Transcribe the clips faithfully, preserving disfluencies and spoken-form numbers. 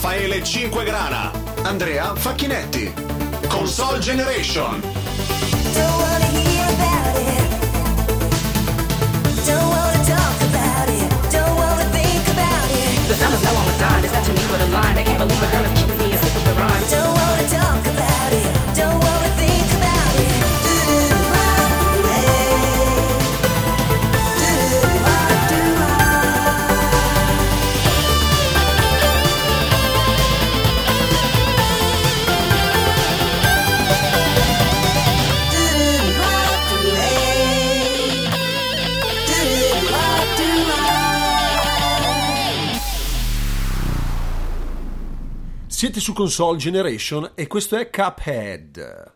Raffaele Cinquegrana, Andrea Facchinetti. Console Generation. Don't wanna hear about it. Don't wanna talk about it. Don't wanna think about it. The fellas know I'm a dime. It's not to me with a line. They can't believe a girl is keeping me and stick with the rhyme. Don't wanna talk about it. Don't wanna think about it. Siete su Console Generation e questo è Cuphead.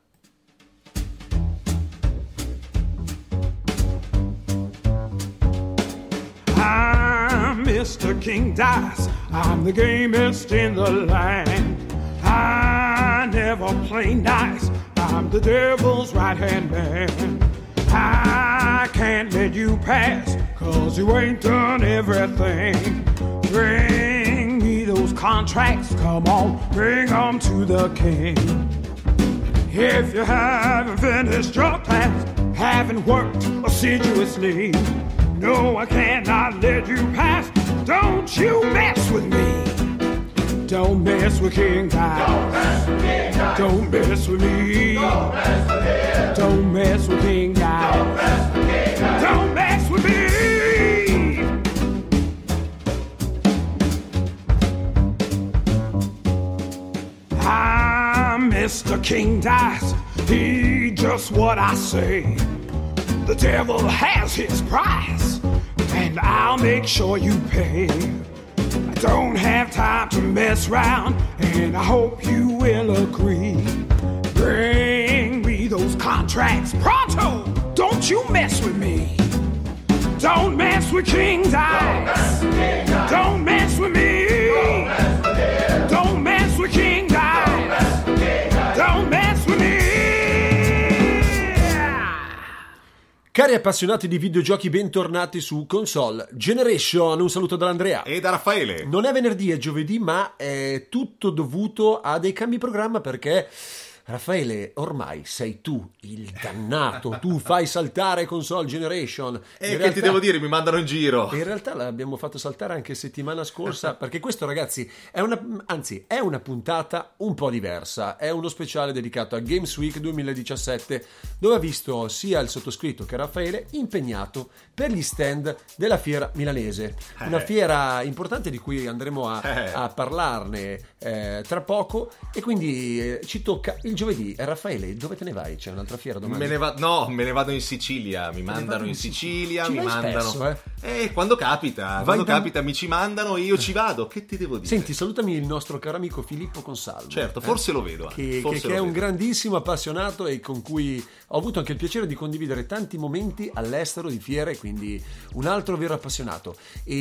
I'm Mister King Dice, I'm the gamest in the land. I never play nice, I'm the devil's right-hand man. I can't let you pass, cause you ain't done everything. Bring me those contracts, come on, bring them to the king. If you haven't finished your task, haven't worked assiduously, no, I cannot let you pass. Don't you mess with me. Don't mess with King Dice. Don't mess with me. Don't mess with King Dice. Don't mess with me. I'm Mister King Dice. He just what I say. The devil has his price, and I'll make sure you pay. I don't have time to mess around, and I hope you will agree. Bring me those contracts pronto. Don't you mess with me. Don't mess with King Dice. Don't mess with me. Don't mess with King Dice. Don't mess with me. Cari appassionati di videogiochi, bentornati su Console Generation. Un saluto dall'Andrea e da Raffaele. Non è venerdì, è giovedì, ma è tutto dovuto a dei cambi programma perché Raffaele, ormai sei tu il dannato, tu fai saltare Console Generation. E che realtà, ti devo dire, mi mandano in giro. In realtà l'abbiamo fatto saltare anche settimana scorsa, perché questo, ragazzi, è una, anzi, è una puntata un po' diversa. È uno speciale dedicato a Games Week duemiladiciassette, dove ha visto sia il sottoscritto che Raffaele impegnato per gli stand della fiera milanese. Eh. Una fiera importante di cui andremo a, eh. a parlarne eh, tra poco, e quindi eh, ci tocca il giovedì. E Raffaele, dove te ne vai? C'è un'altra fiera domani? Me ne va- no, me ne vado in Sicilia. Mi Te mandano in, in Sicilia, Ci mi vai mandano. spesso, eh? Eh, quando capita, Vai quando da- capita mi ci mandano e io ci vado. Che ti devo dire? Senti, salutami il nostro caro amico Filippo Consalvo. Certo, forse eh? lo vedo. Che, forse che, lo che è un vedo. grandissimo appassionato e con cui ho avuto anche il piacere di condividere tanti momenti all'estero di fiere, quindi un altro vero appassionato.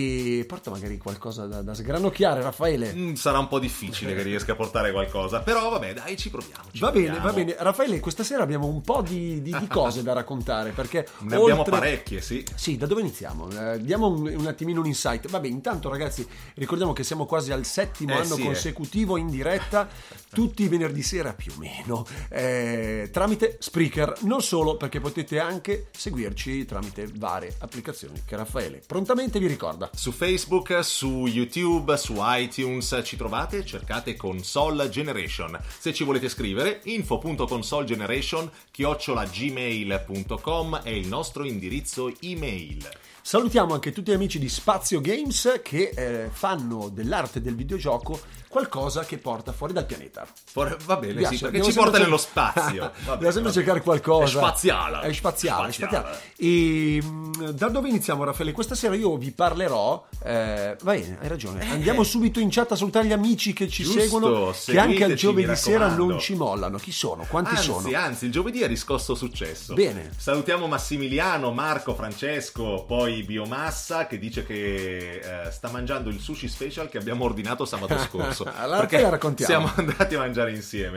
E porta magari qualcosa da, da sgranocchiare, Raffaele. Mm, sarà un po' difficile che riesca a portare qualcosa, però vabbè, dai, ci proviamo. Ci Va proviamo. bene, va bene. Raffaele, questa sera abbiamo un po' di, di, di cose da raccontare, perché Ne oltre... abbiamo parecchie, sì. Sì, da dove iniziamo? Eh, diamo un, un attimino un insight. Vabbè, intanto ragazzi, ricordiamo che siamo quasi al settimo Eh, anno sì, consecutivo in diretta, tutti i venerdì sera più o meno, eh, tramite Spreaker. Non solo, perché potete anche seguirci tramite varie applicazioni che Raffaele prontamente vi ricorda. Su Facebook, su YouTube, su iTunes ci trovate, cercate Console Generation. Se ci volete scrivere, info punto consolegeneration chiocciola gmail punto com è il nostro indirizzo email. Salutiamo anche tutti gli amici di Spazio Games che eh, fanno dell'arte del videogioco qualcosa che porta fuori dal pianeta. For- va bene, Piace, sì, perché devo ci porta sempre nello cer- spazio. Vabbè, Devo sempre vabbè. cercare qualcosa. È spaziale. È spaziale, è Spaziale. spaziale. E mh, da dove iniziamo, Raffaele? Questa sera io vi parlerò. Eh, va bene, hai ragione. Andiamo subito in chat a salutare gli amici che ci Giusto, seguono, che anche al seguiteci, giovedì mi sera raccomando. non ci mollano. Chi sono? Quanti Anzi, sono? anzi, il giovedì ha riscosso successo. Bene. Salutiamo Massimiliano, Marco, Francesco, poi Biomassa che dice che eh, sta mangiando il sushi special che abbiamo ordinato sabato scorso. Allora, perché la raccontiamo. siamo andati a mangiare insieme.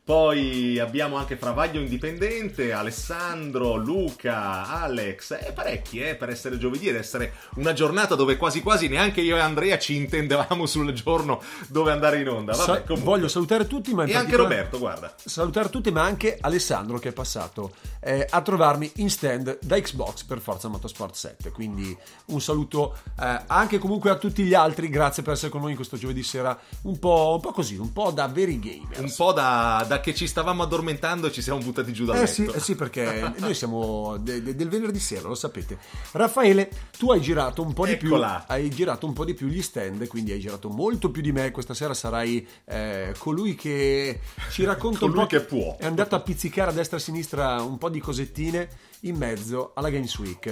Poi abbiamo anche Travaglio Indipendente, Alessandro, Luca, Alex, e parecchi eh, per essere giovedì ed essere una giornata dove quasi quasi neanche io e Andrea ci intendevamo sul giorno dove andare in onda. Vabbè, Sa- voglio salutare tutti, ma in e anche particolare- Roberto, guarda. Salutare tutti, ma anche Alessandro che è passato eh, a trovarmi in stand da Xbox per Forza Motorsport sette. Quindi un saluto eh, anche comunque a tutti gli altri. Grazie per essere con noi in questo giovedì sera un po', un po' così, un po' da veri gamers. Un po' da, da che ci stavamo addormentando e ci siamo buttati giù dal Eh letto. sì, eh sì, perché noi siamo de- de- del venerdì sera, lo sapete. Raffaele, tu hai girato un po' di Eccola. più, hai girato un po' di più gli stand, quindi hai girato molto più di me. Questa sera sarai eh, colui che ci racconta un Colui po' che può. È andato a pizzicare a destra e a sinistra un po' di cosettine in mezzo alla Games Week.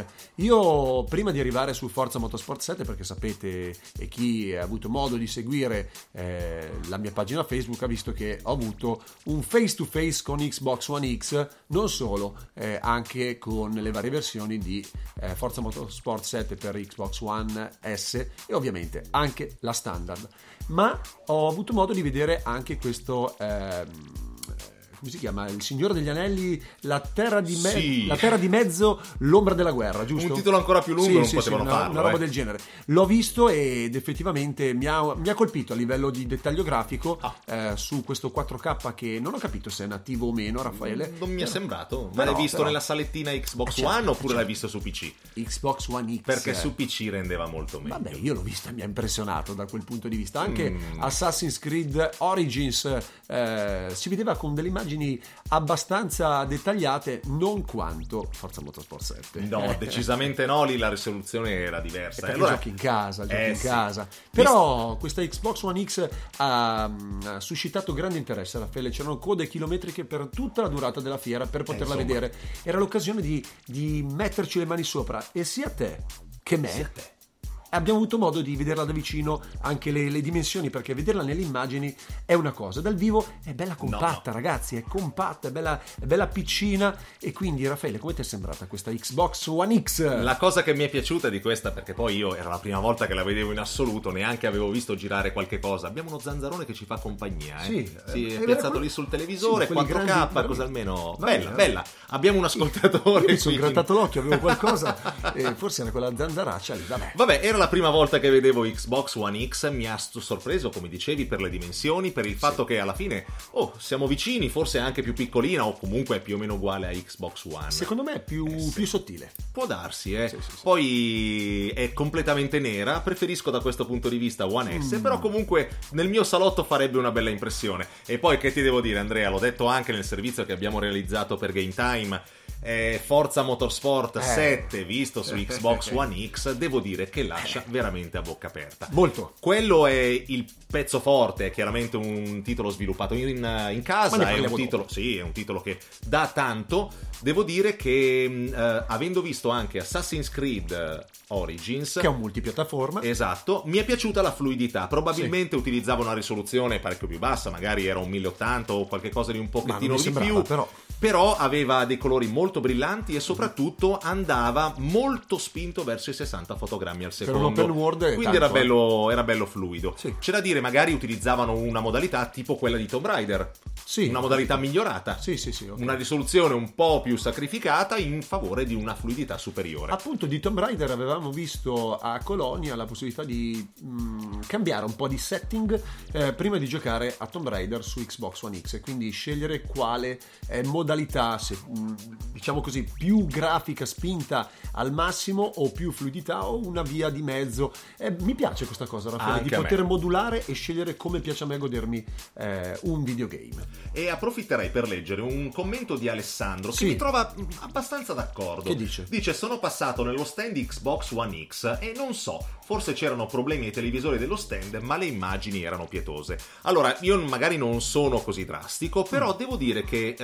Io prima di arrivare su Forza Motorsport sette, perché sapete, e chi ha avuto modo di seguire eh, la mia pagina Facebook ha visto che ho avuto un face to face con Xbox One X, non solo, eh, anche con le varie versioni di eh, Forza Motorsport sette per Xbox One S e ovviamente anche la standard, ma ho avuto modo di vedere anche questo ehm, come si chiama? Il Signore degli Anelli, la terra di, me- Sì. la terra di mezzo, l'ombra della guerra, giusto? Un titolo ancora più lungo, Sì, non sì, potevano sì, una, farlo, una roba eh. del genere. L'ho visto ed effettivamente mi ha, mi ha colpito a livello di dettaglio grafico Ah. eh, su questo quattro K che non ho capito se è nativo o meno, Raffaele. Non mi è Però- sembrato. Ma però- l'hai visto però- nella salettina Xbox Eh, certo, One eh, oppure l'hai certo. visto su P C? Xbox One X. Perché su P C rendeva molto meglio. Vabbè, io l'ho vista, mi ha impressionato da quel punto di vista. Anche Mm. Assassin's Creed Origins eh, si vedeva con delle immagini abbastanza dettagliate, non quanto Forza Motorsport sette. No, decisamente no, lì la risoluzione era diversa. Perché Allora- giochi in casa, giochi Eh, in sì. casa. Però questa Xbox One X ha, ha suscitato grande interesse, Raffaele. C'erano code chilometriche per tutta la durata della fiera per poterla insomma. vedere. Era l'occasione di, di metterci le mani sopra. E sia te che me Sia te. abbiamo avuto modo di vederla da vicino, anche le, le dimensioni, perché vederla nelle immagini è una cosa, dal vivo è bella compatta, No. ragazzi, è compatta, è bella, è bella piccina. E quindi, Raffaele, come ti è sembrata questa Xbox One X? La cosa che mi è piaciuta di questa, perché poi io era la prima volta che la vedevo in assoluto, neanche avevo visto girare qualche cosa. Abbiamo uno zanzarone che ci fa compagnia, eh? Sì, sì, eh, è era piazzato quello- lì sul televisore, sì, quelli quattro K, grandi- così almeno. Vabbè, Bella, eh. bella. Abbiamo un ascoltatore. Io mi sono quindi- grattato l'occhio, avevo qualcosa, e forse era quella zanzaraccia lì, vabbè. Vabbè, era la prima volta che vedevo Xbox One X, mi ha st- sorpreso, come dicevi, per le dimensioni, per il fatto che alla fine, oh, siamo vicini, forse è anche più piccolina o comunque è più o meno uguale a Xbox One. Secondo me è più, Eh, sì. più sottile. Può darsi, eh. Sì, sì, sì. Poi è completamente nera, preferisco da questo punto di vista One S, però comunque nel mio salotto farebbe una bella impressione. E poi che ti devo dire, Andrea, l'ho detto anche nel servizio che abbiamo realizzato per Game Time, eh, Forza Motorsport Eh. sette visto su Xbox One X, devo dire che lascia veramente a bocca aperta. Molto. Quello è il pezzo forte, è chiaramente un titolo sviluppato in, in casa, Ma ne è un parliamo titolo, dopo. sì, è un titolo che dà tanto. Devo dire che mh, eh, avendo visto anche Assassin's Creed eh, Origins, Che è un multipiattaforma. esatto, mi è piaciuta la fluidità. Probabilmente utilizzava una risoluzione parecchio più bassa, magari era un mille ottanta o qualcosa di un Ma non pochettino mi di sembrava, più, però. però aveva dei colori molto brillanti e soprattutto andava molto spinto verso i sessanta fotogrammi al un secondo. open world è quindi tanto, era eh. bello, era bello fluido. Sì. C'è da dire, magari utilizzavano una modalità tipo quella di Tomb Raider, Sì. una modalità migliorata, Sì, sì, sì, ok. una risoluzione un po' più sacrificata in favore di una fluidità superiore. Appunto, di Tomb Raider avevamo visto a Colonia la possibilità di mh, cambiare un po' di setting eh, prima di giocare a Tomb Raider su Xbox One X, e quindi scegliere quale eh, modalità, se, mh, diciamo così, più grafica spinta al massimo o più fluidità o una via di mezzo. Eh, mi piace questa cosa, Raffaele, Anche di a poter me. modulare e scegliere come piace a me godermi eh, un videogame. E approfitterei per leggere un commento di Alessandro Sì. che mi trova mh, abbastanza d'accordo. Che dice? Dice: sono passato nello stand di Xbox One X e non so, forse c'erano problemi ai televisori dello stand, ma le immagini erano pietose. Allora, io magari non sono così drastico, però Mm. devo dire che eh, l'home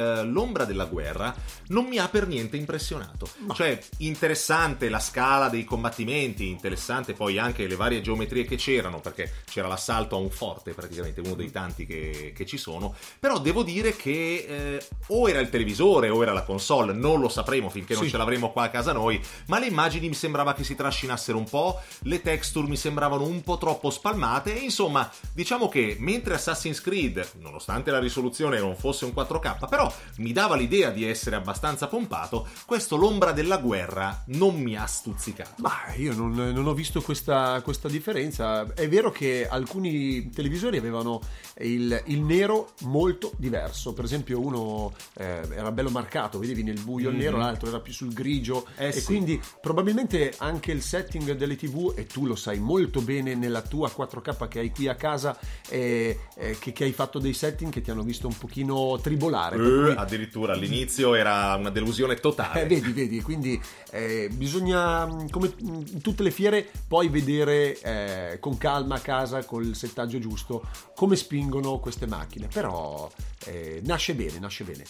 L'ombra della guerra non mi ha per niente impressionato. Cioè, interessante la scala dei combattimenti, interessante poi anche le varie geometrie che c'erano, perché c'era l'assalto a un forte, praticamente uno dei tanti che, che ci sono, però devo dire che eh, o era il televisore o era la console, non lo sapremo finché non Sì. ce l'avremo qua a casa noi, ma le immagini mi sembrava che si trascinassero un po', le texture mi sembravano un po' troppo spalmate, e insomma, diciamo che mentre Assassin's Creed, nonostante la risoluzione non fosse un quattro K, però mi dava l'idea di essere abbastanza pompato, questo L'ombra della guerra non mi ha stuzzicato. Ma io non, non ho visto questa, questa differenza. È vero che alcuni televisori avevano il, il nero molto diverso. Per esempio, uno eh, era bello marcato, vedevi nel buio il nero, l'altro era più sul grigio. Eh e sì. quindi probabilmente anche il setting delle tivù, e tu lo sai molto bene nella tua quattro K che hai qui a casa, eh, eh, che, che hai fatto dei setting che ti hanno visto un pochino tribolare. per Eh, cui- addirittura all'inizio era una delusione totale. Eh, vedi, vedi, quindi eh, bisogna, mh, come in tutte le fiere, poi vedere eh, con calma a casa, col settaggio giusto, come spingono queste macchine. Però eh, nasce bene, nasce bene.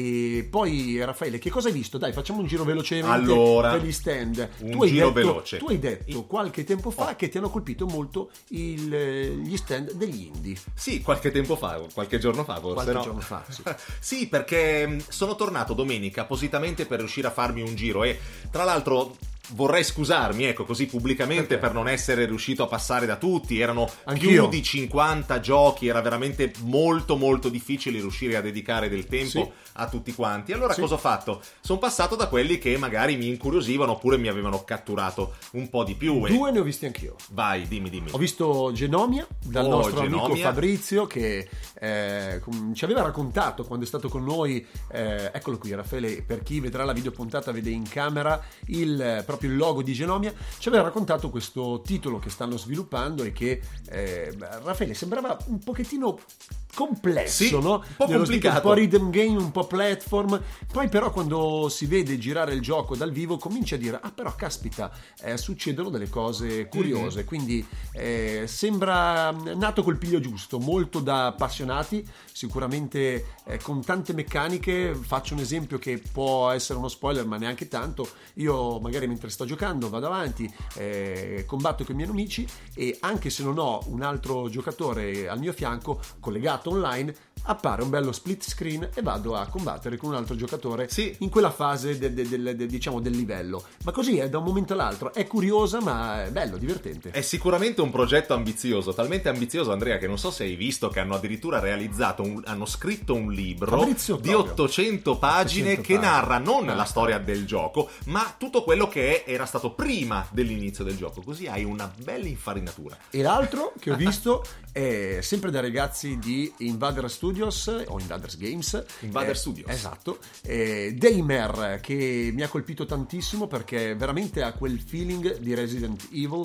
E poi, Raffaele, che cosa hai visto? Dai, facciamo un giro velocemente Allora, per gli stand. un Tu hai giro detto- veloce. Tu hai detto qualche tempo fa Oh. che ti hanno colpito molto il, eh, gli stand degli indie. Sì, qualche tempo fa, qualche giorno fa forse, Qualche no? giorno fa, sì. Sì, perché mh, sono tornato domenica appositamente per riuscire a farmi un giro, e tra l'altro vorrei scusarmi, ecco, così pubblicamente, Perché? per non essere riuscito a passare da tutti. Erano Anch'io. più di cinquanta giochi, era veramente molto molto difficile riuscire a dedicare del tempo Sì. a tutti quanti. Allora Sì. cosa ho fatto? Sono passato da quelli che magari mi incuriosivano oppure mi avevano catturato un po' di più. e- Due ne ho visti anch'io. Vai, dimmi, dimmi. Ho visto Genomia dal Oh, nostro amico Genomia. Fabrizio, che eh, com- ci aveva raccontato quando è stato con noi, eh, eccolo qui Raffaele, per chi vedrà la videopuntata vede in camera il, eh, proprio il logo di Genomia, ci aveva raccontato questo titolo che stanno sviluppando e che eh, Raffaele sembrava un pochettino complesso, Sì, no? un po' Nello stile, complicato. un po' rhythm game, un po' platform. Poi però quando si vede girare il gioco dal vivo comincia a dire: ah, però caspita, eh, succedono delle cose curiose. Mm-hmm. Quindi eh, sembra nato col piglio giusto, molto da appassionati, sicuramente eh, con tante meccaniche. Faccio un esempio che può essere uno spoiler, ma neanche tanto. Io magari mentre sto giocando vado avanti, eh, combatto con i miei nemici, e anche se non ho un altro giocatore al mio fianco collegato online, appare un bello split screen e vado a combattere con un altro giocatore Sì. in quella fase de- de- del, de- diciamo del livello. Ma così è da un momento all'altro, è curiosa ma è bello, divertente. È sicuramente un progetto ambizioso, talmente ambizioso, Andrea, che non so se hai visto che hanno addirittura realizzato, un, hanno scritto un libro Fabrizio di proprio. ottocento pagine ottocento che pagine. narra non Ah. la storia del gioco, ma tutto quello che era stato prima dell'inizio del gioco. Così hai una bella infarinatura. E l'altro che ho visto è sempre da ragazzi di Invader Studios o Invaders Games. Invader Eh, Studios. Esatto. Eh, Daymare, che mi ha colpito tantissimo perché veramente ha quel feeling di Resident Evil,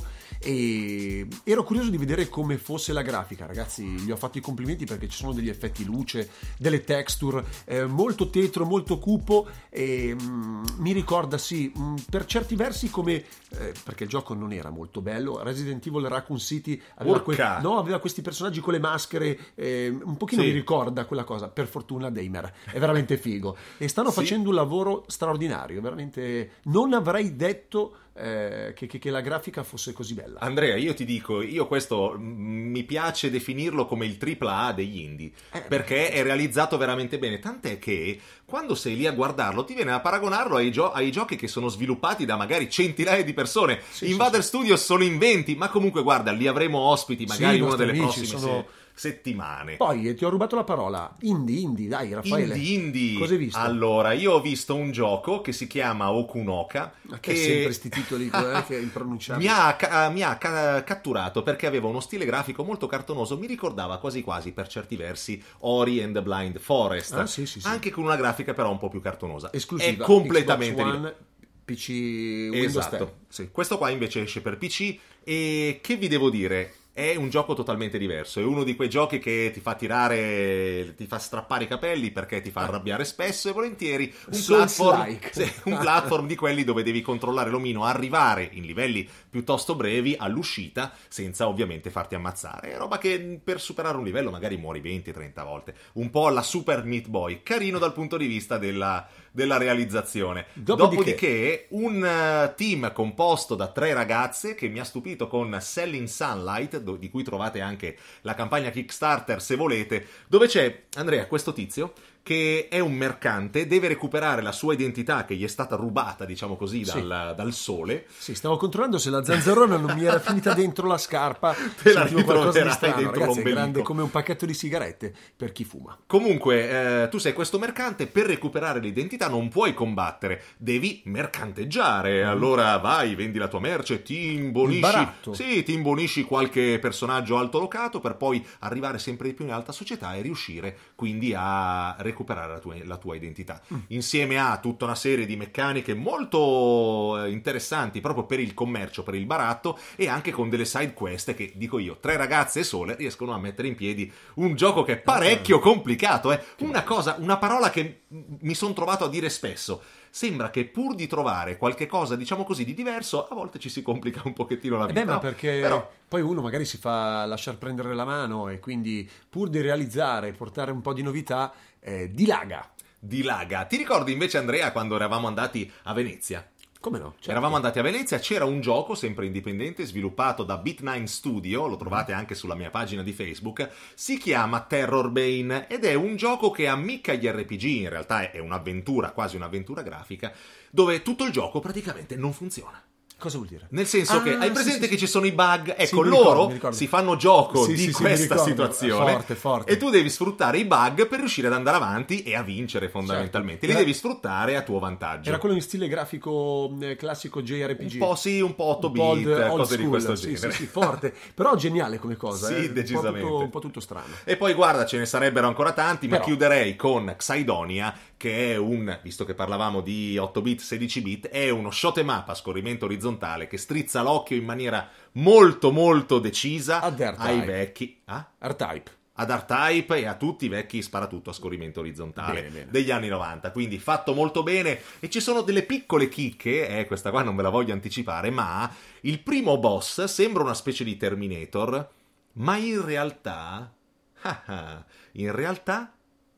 e ero curioso di vedere come fosse la grafica. Ragazzi, gli ho fatto i complimenti perché ci sono degli effetti luce, delle texture, eh, molto tetro, molto cupo, e mm, mi ricorda sì, mm, per certi versi come eh, perché il gioco non era molto bello. Resident Evil Raccoon City aveva, que- Urca! no, aveva questi personaggi con le maschere, eh, un pochino Sì. mi ricorda quella cosa. Per fortuna Daymare è veramente figo e stanno Sì. facendo un lavoro straordinario, veramente. Non avrei detto eh, che, che- che la grafica fosse così bella. Andrea, io ti dico, io questo mm, mi piace definirlo come il tripla A degli indie, Eh, perché è realizzato veramente bene, tant'è che quando sei lì a guardarlo ti viene a paragonarlo ai, gio- ai giochi che sono sviluppati da magari centinaia di persone. Sì, Invader sì, Studios sono in venti, ma comunque guarda, li avremo ospiti magari Sì, in una nostri delle amici, prossime sono- se- settimane. Poi eh, ti ho rubato la parola. Indie, indie, dai Raffaele. Indie, indie. Cosa hai visto? Allora, io ho visto un gioco che si chiama Okunoka, Ma che sempre sti titoli eh, che è impronunciabile. mi ha, ca- mi ha ca- catturato perché aveva uno stile grafico molto cartonoso, mi ricordava quasi quasi per certi versi Ori and the Blind Forest, Ah, sì, sì, sì. anche con una grafica però un po' più cartonosa. Esclusiva È completamente Xbox di- One, P C, Windows Esatto, ten. sì. Questo qua invece esce per P C, e che vi devo dire? è un gioco totalmente diverso, è uno di quei giochi che ti fa tirare, ti fa strappare i capelli perché ti fa arrabbiare spesso e volentieri, un platform, Souls-like. sì, un platform di quelli dove devi controllare l'omino, arrivare in livelli piuttosto brevi all'uscita senza ovviamente farti ammazzare, è roba che per superare un livello magari muori venti trenta volte, un po' alla Super Meat Boy, carino dal punto di vista della, della realizzazione. Dopodiché, Dopodiché un uh, team composto da tre ragazze che mi ha stupito con Selling Sunlight, do- di cui trovate anche la campagna Kickstarter se volete, dove c'è, Andrea, questo tizio che è un mercante, deve recuperare la sua identità che gli è stata rubata, diciamo così, Sì. dal, dal sole. Sì, stavo controllando se la zanzarona non mi era finita dentro la scarpa. Te la Sentivo qualcosa di ritroverai strano. dentro Ragazzi, è l'ombelico. grande come un pacchetto di sigarette per chi fuma. Comunque, eh, tu sei questo mercante, per recuperare l'identità non puoi combattere, devi mercanteggiare. Mm. Allora vai, vendi la tua merce, ti imbonisci. Il baratto. Sì, ti imbonisci qualche personaggio altolocato per poi arrivare sempre di più in alta società e riuscire quindi a recuperare la tua, la tua identità. Mm. Insieme a tutta una serie di meccaniche molto eh, interessanti proprio per il commercio, per il baratto, e anche con delle side quest che, dico io, tre ragazze sole riescono a mettere in piedi un gioco che è parecchio complicato. Eh. Una cosa, una parola che mi sono trovato a dire spesso. Sembra che pur di trovare qualche cosa, diciamo così, di diverso, a volte ci si complica un pochettino la Eh vita. beh, ma no? perché Però, poi uno magari si fa lasciar prendere la mano e quindi pur di realizzare, portare un po' di novità, eh, dilaga. dilaga. Ti ricordi invece, Andrea, quando eravamo andati a Venezia? Come no? Certo. Eravamo andati a Venezia, c'era un gioco sempre indipendente sviluppato da Bit nine Studio, lo trovate anche sulla mia pagina di Facebook, si chiama Terror Bane ed è un gioco che ammicca agli R P G, in realtà è un'avventura, quasi un'avventura grafica, dove tutto il gioco praticamente non funziona. Cosa vuol dire? Nel senso Ah, che hai sì, presente sì, che sì. ci sono i bug? Ecco, Sì, mi loro ricordo, mi ricordo. si fanno gioco Sì, di sì, sì, mi questa ricordo. situazione Forte, forte. e tu devi sfruttare i bug per riuscire ad andare avanti e a vincere fondamentalmente. Certo. Li Era- devi sfruttare a tuo vantaggio. Era quello in stile grafico eh, classico J R P G. Un po' sì, un po' otto Un po' bit, old- old cose di school, questo sì, genere. Sì, sì, forte. Però geniale come cosa. Sì, eh. Un po' decisamente. tutto- Un po' tutto strano. E poi guarda, ce ne sarebbero ancora tanti, ma Però- chiuderei con Xaidonia, che è un, visto che parlavamo di otto bit, sedici bit, è uno shot 'em up a scorrimento orizzontale che strizza l'occhio in maniera molto molto decisa Ad R-Type. ai vecchi... Ah? R-Type. Ad R-Type e a tutti i vecchi sparatutto a scorrimento orizzontale Bene, bene. degli anni novanta, quindi fatto molto bene. E ci sono delle piccole chicche, eh, questa qua non me la voglio anticipare, ma il primo boss sembra una specie di Terminator, ma in realtà ah ah, in realtà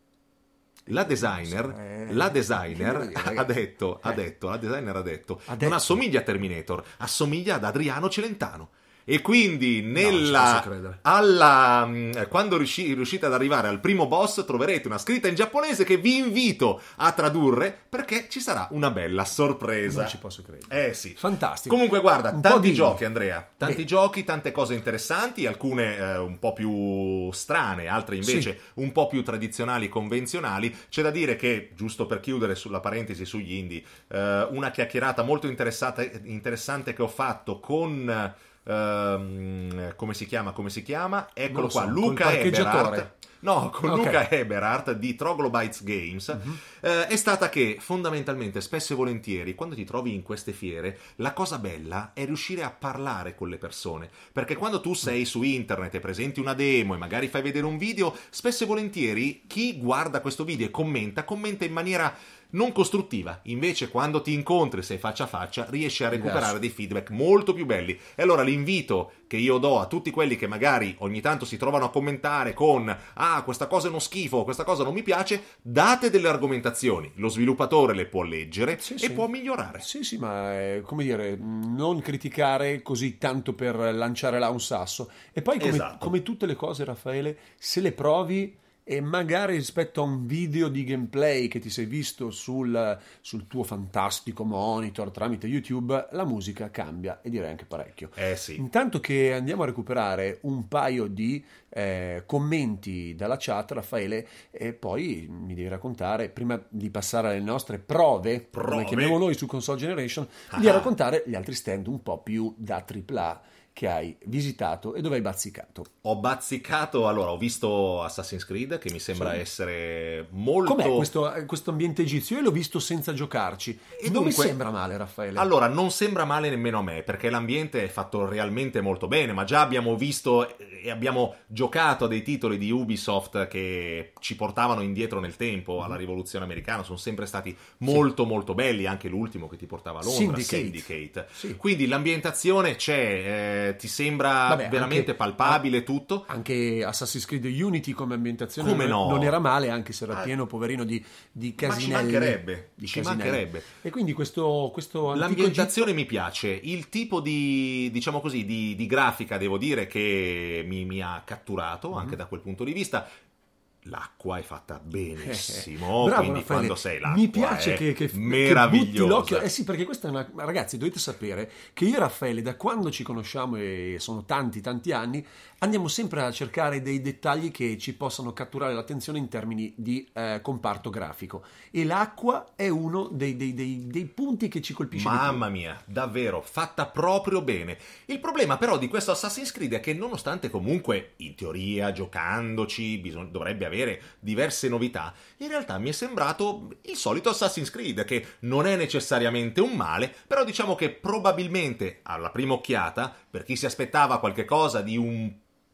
la designer, Eh, la che devo designer dire, ha ragazzi? detto, ha detto, la designer ha detto, Ha non detto. assomiglia a Terminator, assomiglia ad Adriano Celentano. E quindi ci nella posso credere. alla mh, quando riusci- riuscite ad arrivare al primo boss troverete una scritta in giapponese che vi invito a tradurre perché ci sarà una bella sorpresa. Non ci posso credere. Eh sì. Fantastico. Comunque guarda, Un po' tanti di- giochi, Andrea, tanti Beh. giochi, tante cose interessanti, alcune eh, un po' più strane, altre invece un po' più tradizionali, convenzionali. C'è da dire che, giusto per chiudere sulla parentesi sugli indie, eh, una chiacchierata molto interessata- interessante che ho fatto con ehm, come si chiama, come si chiama? Eccolo Non lo qua, so, Luca col parcheggiatore. Eberhardt. No, con Ok. Luca Eberhardt di Troglobites Games, eh, è stata che fondamentalmente spesso e volentieri quando ti trovi in queste fiere la cosa bella è riuscire a parlare con le persone, perché quando tu sei su internet e presenti una demo e magari fai vedere un video, spesso e volentieri chi guarda questo video e commenta, commenta in maniera non costruttiva. Invece quando ti incontri, sei faccia a faccia, riesci a recuperare Diverso. dei feedback molto più belli. E allora l'invito che io do a tutti quelli che magari ogni tanto si trovano a commentare con ah, questa cosa è uno schifo, questa cosa non mi piace, date delle argomentazioni, lo sviluppatore le può leggere Sì, e sì. può migliorare. Sì, sì, ma è, come dire, non criticare così tanto per lanciare là un sasso. E poi, come, Esatto. come tutte le cose, Raffaele, se le provi e magari rispetto a un video di gameplay che ti sei visto sul, sul tuo fantastico monitor tramite YouTube, la musica cambia e direi anche parecchio. Eh sì. Intanto che andiamo a recuperare un paio di eh, commenti dalla chat, Raffaele, e poi mi devi raccontare, prima di passare alle nostre prove, Prove. come chiamiamo noi su Console Generation, mi Ah. devi raccontare gli altri stand un po' più da tripla A che hai visitato e dove hai bazzicato. Ho bazzicato, allora ho visto Assassin's Creed che mi sembra Sì. essere molto... Com'è questo, questo ambiente egizio? Io l'ho visto senza giocarci e non mi dunque- sembra male, Raffaele. Allora, non sembra male nemmeno a me, perché l'ambiente è fatto realmente molto bene, ma già abbiamo visto e abbiamo giocato a dei titoli di Ubisoft che ci portavano indietro nel tempo, alla rivoluzione americana, sono sempre stati molto molto belli, anche l'ultimo che ti portava a Londra, Syndicate. Syndicate. Sì. Quindi l'ambientazione c'è, eh, ti sembra Vabbè, veramente anche- palpabile tutto. Anche Assassin's Creed Unity come ambientazione Come non, no? non era male, anche se era Ah. pieno, poverino, di, di Ma ci casinelli. mancherebbe, di ci casinelli. mancherebbe. E quindi questo, questo antico L'ambientazione mi piace, il tipo di, diciamo così, di, di grafica devo dire che mi, mi ha catturato anche da quel punto di vista. L'acqua è fatta benissimo, Bravo, quindi Raffaele. quando sei l'acqua mi piace è che, che, che meravigliosa. butti l'occhio. Eh sì, perché questa è una... Ragazzi, dovete sapere che io e Raffaele, da quando ci conosciamo, e sono tanti tanti anni, andiamo sempre a cercare dei dettagli che ci possano catturare l'attenzione in termini di eh, comparto grafico, e l'acqua è uno dei, dei, dei, dei punti che ci colpisce di più. Mamma mia, davvero, fatta proprio bene. Il problema però di questo Assassin's Creed è che nonostante comunque, in teoria, giocandoci, bisog- dovrebbe avere diverse novità, in realtà mi è sembrato il solito Assassin's Creed, che non è necessariamente un male, però diciamo che probabilmente, alla prima occhiata, per chi si aspettava qualche cosa di un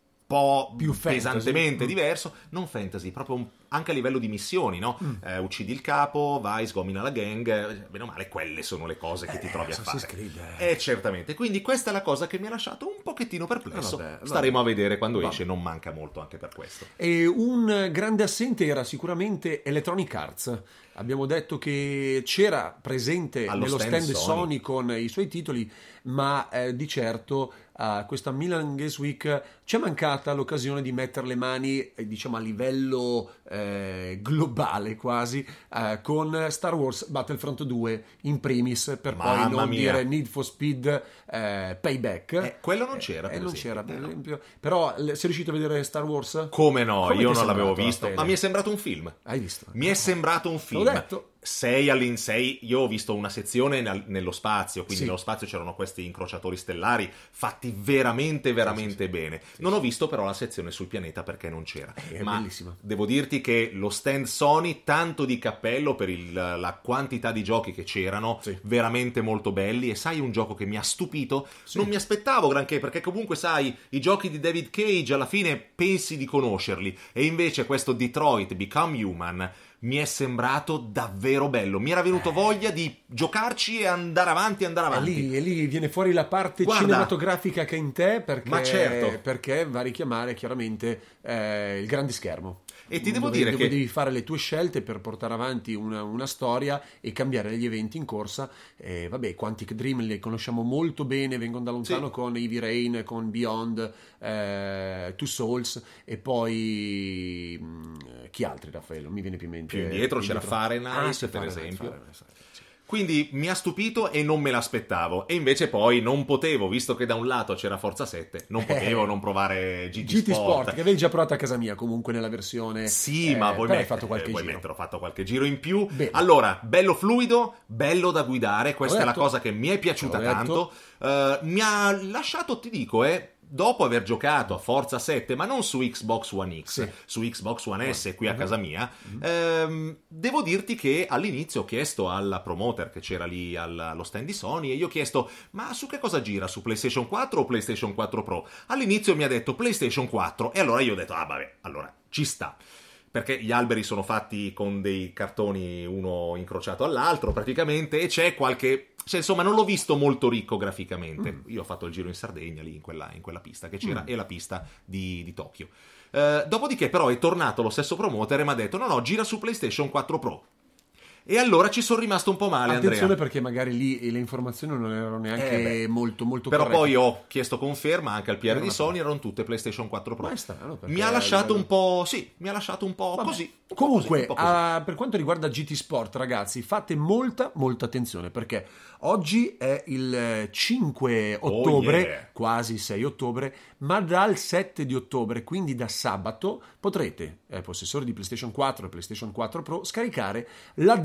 po' Più fantasy. pesantemente Mm. diverso, non fantasy, proprio un- anche a livello di missioni, no? Eh, uccidi il capo, vai, sgomina la gang, eh, bene o male, quelle sono le cose che ti trovi a Assassin's fare. Creed, eh. Eh, certamente. Quindi questa è la cosa che mi ha lasciato un pochettino perplesso. Eh, vabbè, vabbè. Staremo a vedere quando Va. esce, non manca molto anche per questo. E un grande assente era sicuramente Electronic Arts. Abbiamo detto che c'era presente Allo nello stand stand Sony. Sony con i suoi titoli, ma eh, di certo a questa Milan Games Week ci è mancata l'occasione di mettere le mani, eh, diciamo a livello eh, globale quasi, eh, con Star Wars Battlefront due in primis, per poi Mamma non mia. dire Need for Speed eh, Payback. Eh, quello non c'era, Eh, per non esempio. c'era, per Eh, no. esempio. Però l- sei riuscito a vedere Star Wars? Come no, Come io ti è non l'avevo sembrato, visto, Raffaele? ma mi è sembrato un film. Hai visto? Mi è sembrato un film. L'ho detto. Sei all'insei, io ho visto una sezione nel- nello spazio, quindi Sì. nello spazio c'erano questi incrociatori stellari fatti veramente, veramente bene. Non ho visto però la sezione sul pianeta perché non c'era. Eh, è Ma bellissima. devo dirti che lo stand Sony, tanto di cappello per il- la quantità di giochi che c'erano, Sì. veramente molto belli. E sai un gioco che mi ha stupito? Non mi aspettavo granché, perché comunque sai, i giochi di David Cage alla fine pensi di conoscerli, e invece questo Detroit Become Human mi è sembrato davvero bello. Mi era venuto voglia di giocarci e andare avanti, andare E avanti. lì, e lì viene fuori la parte Guarda. cinematografica che è in te, perché, Ma certo. perché va a richiamare chiaramente eh, il grande schermo. E ti devo Dove- dire dove che- devi fare le tue scelte per portare avanti una, una storia e cambiare gli eventi in corsa. E vabbè, Quantic Dream li conosciamo molto bene, vengono da lontano Sì. con Heavy Rain, con Beyond, eh, Two Souls, e poi mh, chi altri, Raffaele? Non mi viene più in mente. Più indietro c'era Indietro. Fahrenheit, Ah, sì, per Fahrenheit, esempio. Fahrenheit, sì. Quindi mi ha stupito e non me l'aspettavo. E invece poi non potevo, visto che da un lato c'era Forza sette, non potevo Eh. non provare G T, G T Sport. Sport. che avevi già provato a casa mia comunque nella versione. Sì, eh, ma vuoi però hai mettere, fatto qualche vuoi giro. mettere, ho fatto qualche giro in più. Bene. Allora, bello fluido, bello da guidare, questa L'ho è la detto. cosa che mi è piaciuta L'ho detto. tanto. Eh, mi ha lasciato, ti dico, eh, dopo aver giocato a Forza sette, ma non su Xbox One X, Sì. su Xbox One S qui a Mhm. casa mia, ehm, devo dirti che all'inizio ho chiesto alla promoter che c'era lì al- allo stand di Sony, e io ho chiesto: ma su che cosa gira? Su PlayStation quattro o PlayStation quattro Pro? All'inizio mi ha detto PlayStation quattro, e allora io ho detto: ah vabbè, allora ci sta. Perché gli alberi sono fatti con dei cartoni uno incrociato all'altro praticamente, e c'è qualche... Cioè, insomma, non l'ho visto molto ricco graficamente. Mm. Io ho fatto il giro in Sardegna, lì in quella, in quella pista che c'era, e la pista di, di Tokyo. Eh, dopodiché però è tornato lo stesso promoter e mi ha detto: no no, gira su PlayStation quattro Pro. E allora ci sono rimasto un po' male, Attenzione, Andrea. perché magari lì le informazioni non erano neanche Eh, beh. molto, molto Però corrette. poi ho chiesto conferma anche al P R Era di una Sony, erano tutte PlayStation quattro Pro. Ma è strano, perché Mi ha a lasciato livello- un po'... Sì, mi ha lasciato un po' Vabbè. così. un po' Comunque, così, un po' così. ah, per quanto riguarda G T Sport, ragazzi, fate molta, molta attenzione, perché oggi è il cinque ottobre, yeah. quasi sei ottobre, ma dal sette di ottobre, quindi da sabato, potrete, eh, possessori di PlayStation quattro e PlayStation quattro Pro, scaricare la demo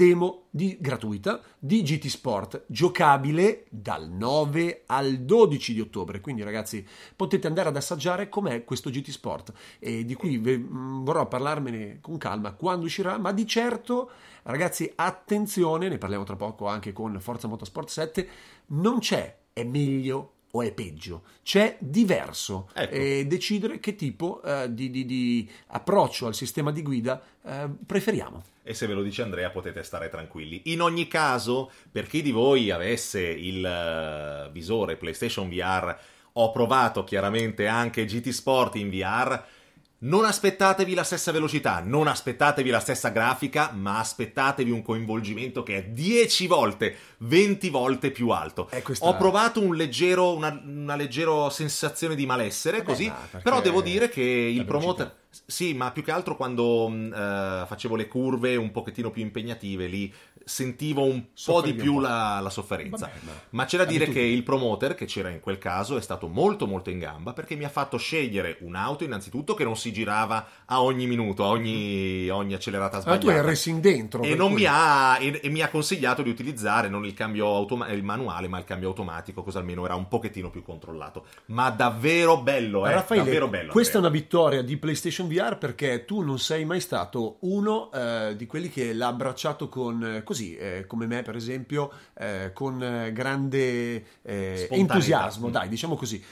demo di, gratuita di G T Sport, giocabile dal nove al dodici di ottobre. Quindi ragazzi, potete andare ad assaggiare com'è questo G T Sport, e di cui ve, mh, vorrò parlarmene con calma quando uscirà, ma di certo ragazzi attenzione, ne parliamo tra poco anche con Forza Motorsport sette, non c'è è meglio o è peggio, c'è diverso, ecco. E decidere che tipo eh, di, di, di approccio al sistema di guida eh, preferiamo. E se ve lo dice Andrea potete stare tranquilli. In ogni caso, per chi di voi avesse il uh, visore PlayStation V R, ho provato chiaramente anche G T Sport in V R. Non aspettatevi la stessa velocità, non aspettatevi la stessa grafica, ma aspettatevi un coinvolgimento che è dieci volte, venti volte più alto. Eh, questa... Ho provato un leggero, una, una leggera sensazione di malessere, Vabbè, così, perché però devo dire che il velocità. promoter... Sì, ma più che altro quando uh, facevo le curve un pochettino più impegnative, lì sentivo un po' di Soffrivi più un po'. La, la sofferenza. Vabbè, ma- Ma c'è da dire abitudini. che il promoter che c'era in quel caso è stato molto molto in gamba, perché mi ha fatto scegliere un'auto innanzitutto che non si girava a ogni minuto, a ogni, a ogni accelerata Ma tu hai il sbagliata. racing dentro, E, per non cui- mi ha, e, e mi ha consigliato di utilizzare non il cambio automa- il manuale, ma il cambio automatico, così almeno era un pochettino più controllato. Ma davvero bello, eh? Raffaele, davvero bello. questa è Andrea. una vittoria di PlayStation V R, perché tu non sei mai stato uno eh, di quelli che l'ha abbracciato con eh, così, eh, come me per esempio, eh, con eh, grande eh, Spontaneità. entusiasmo, dai, diciamo così.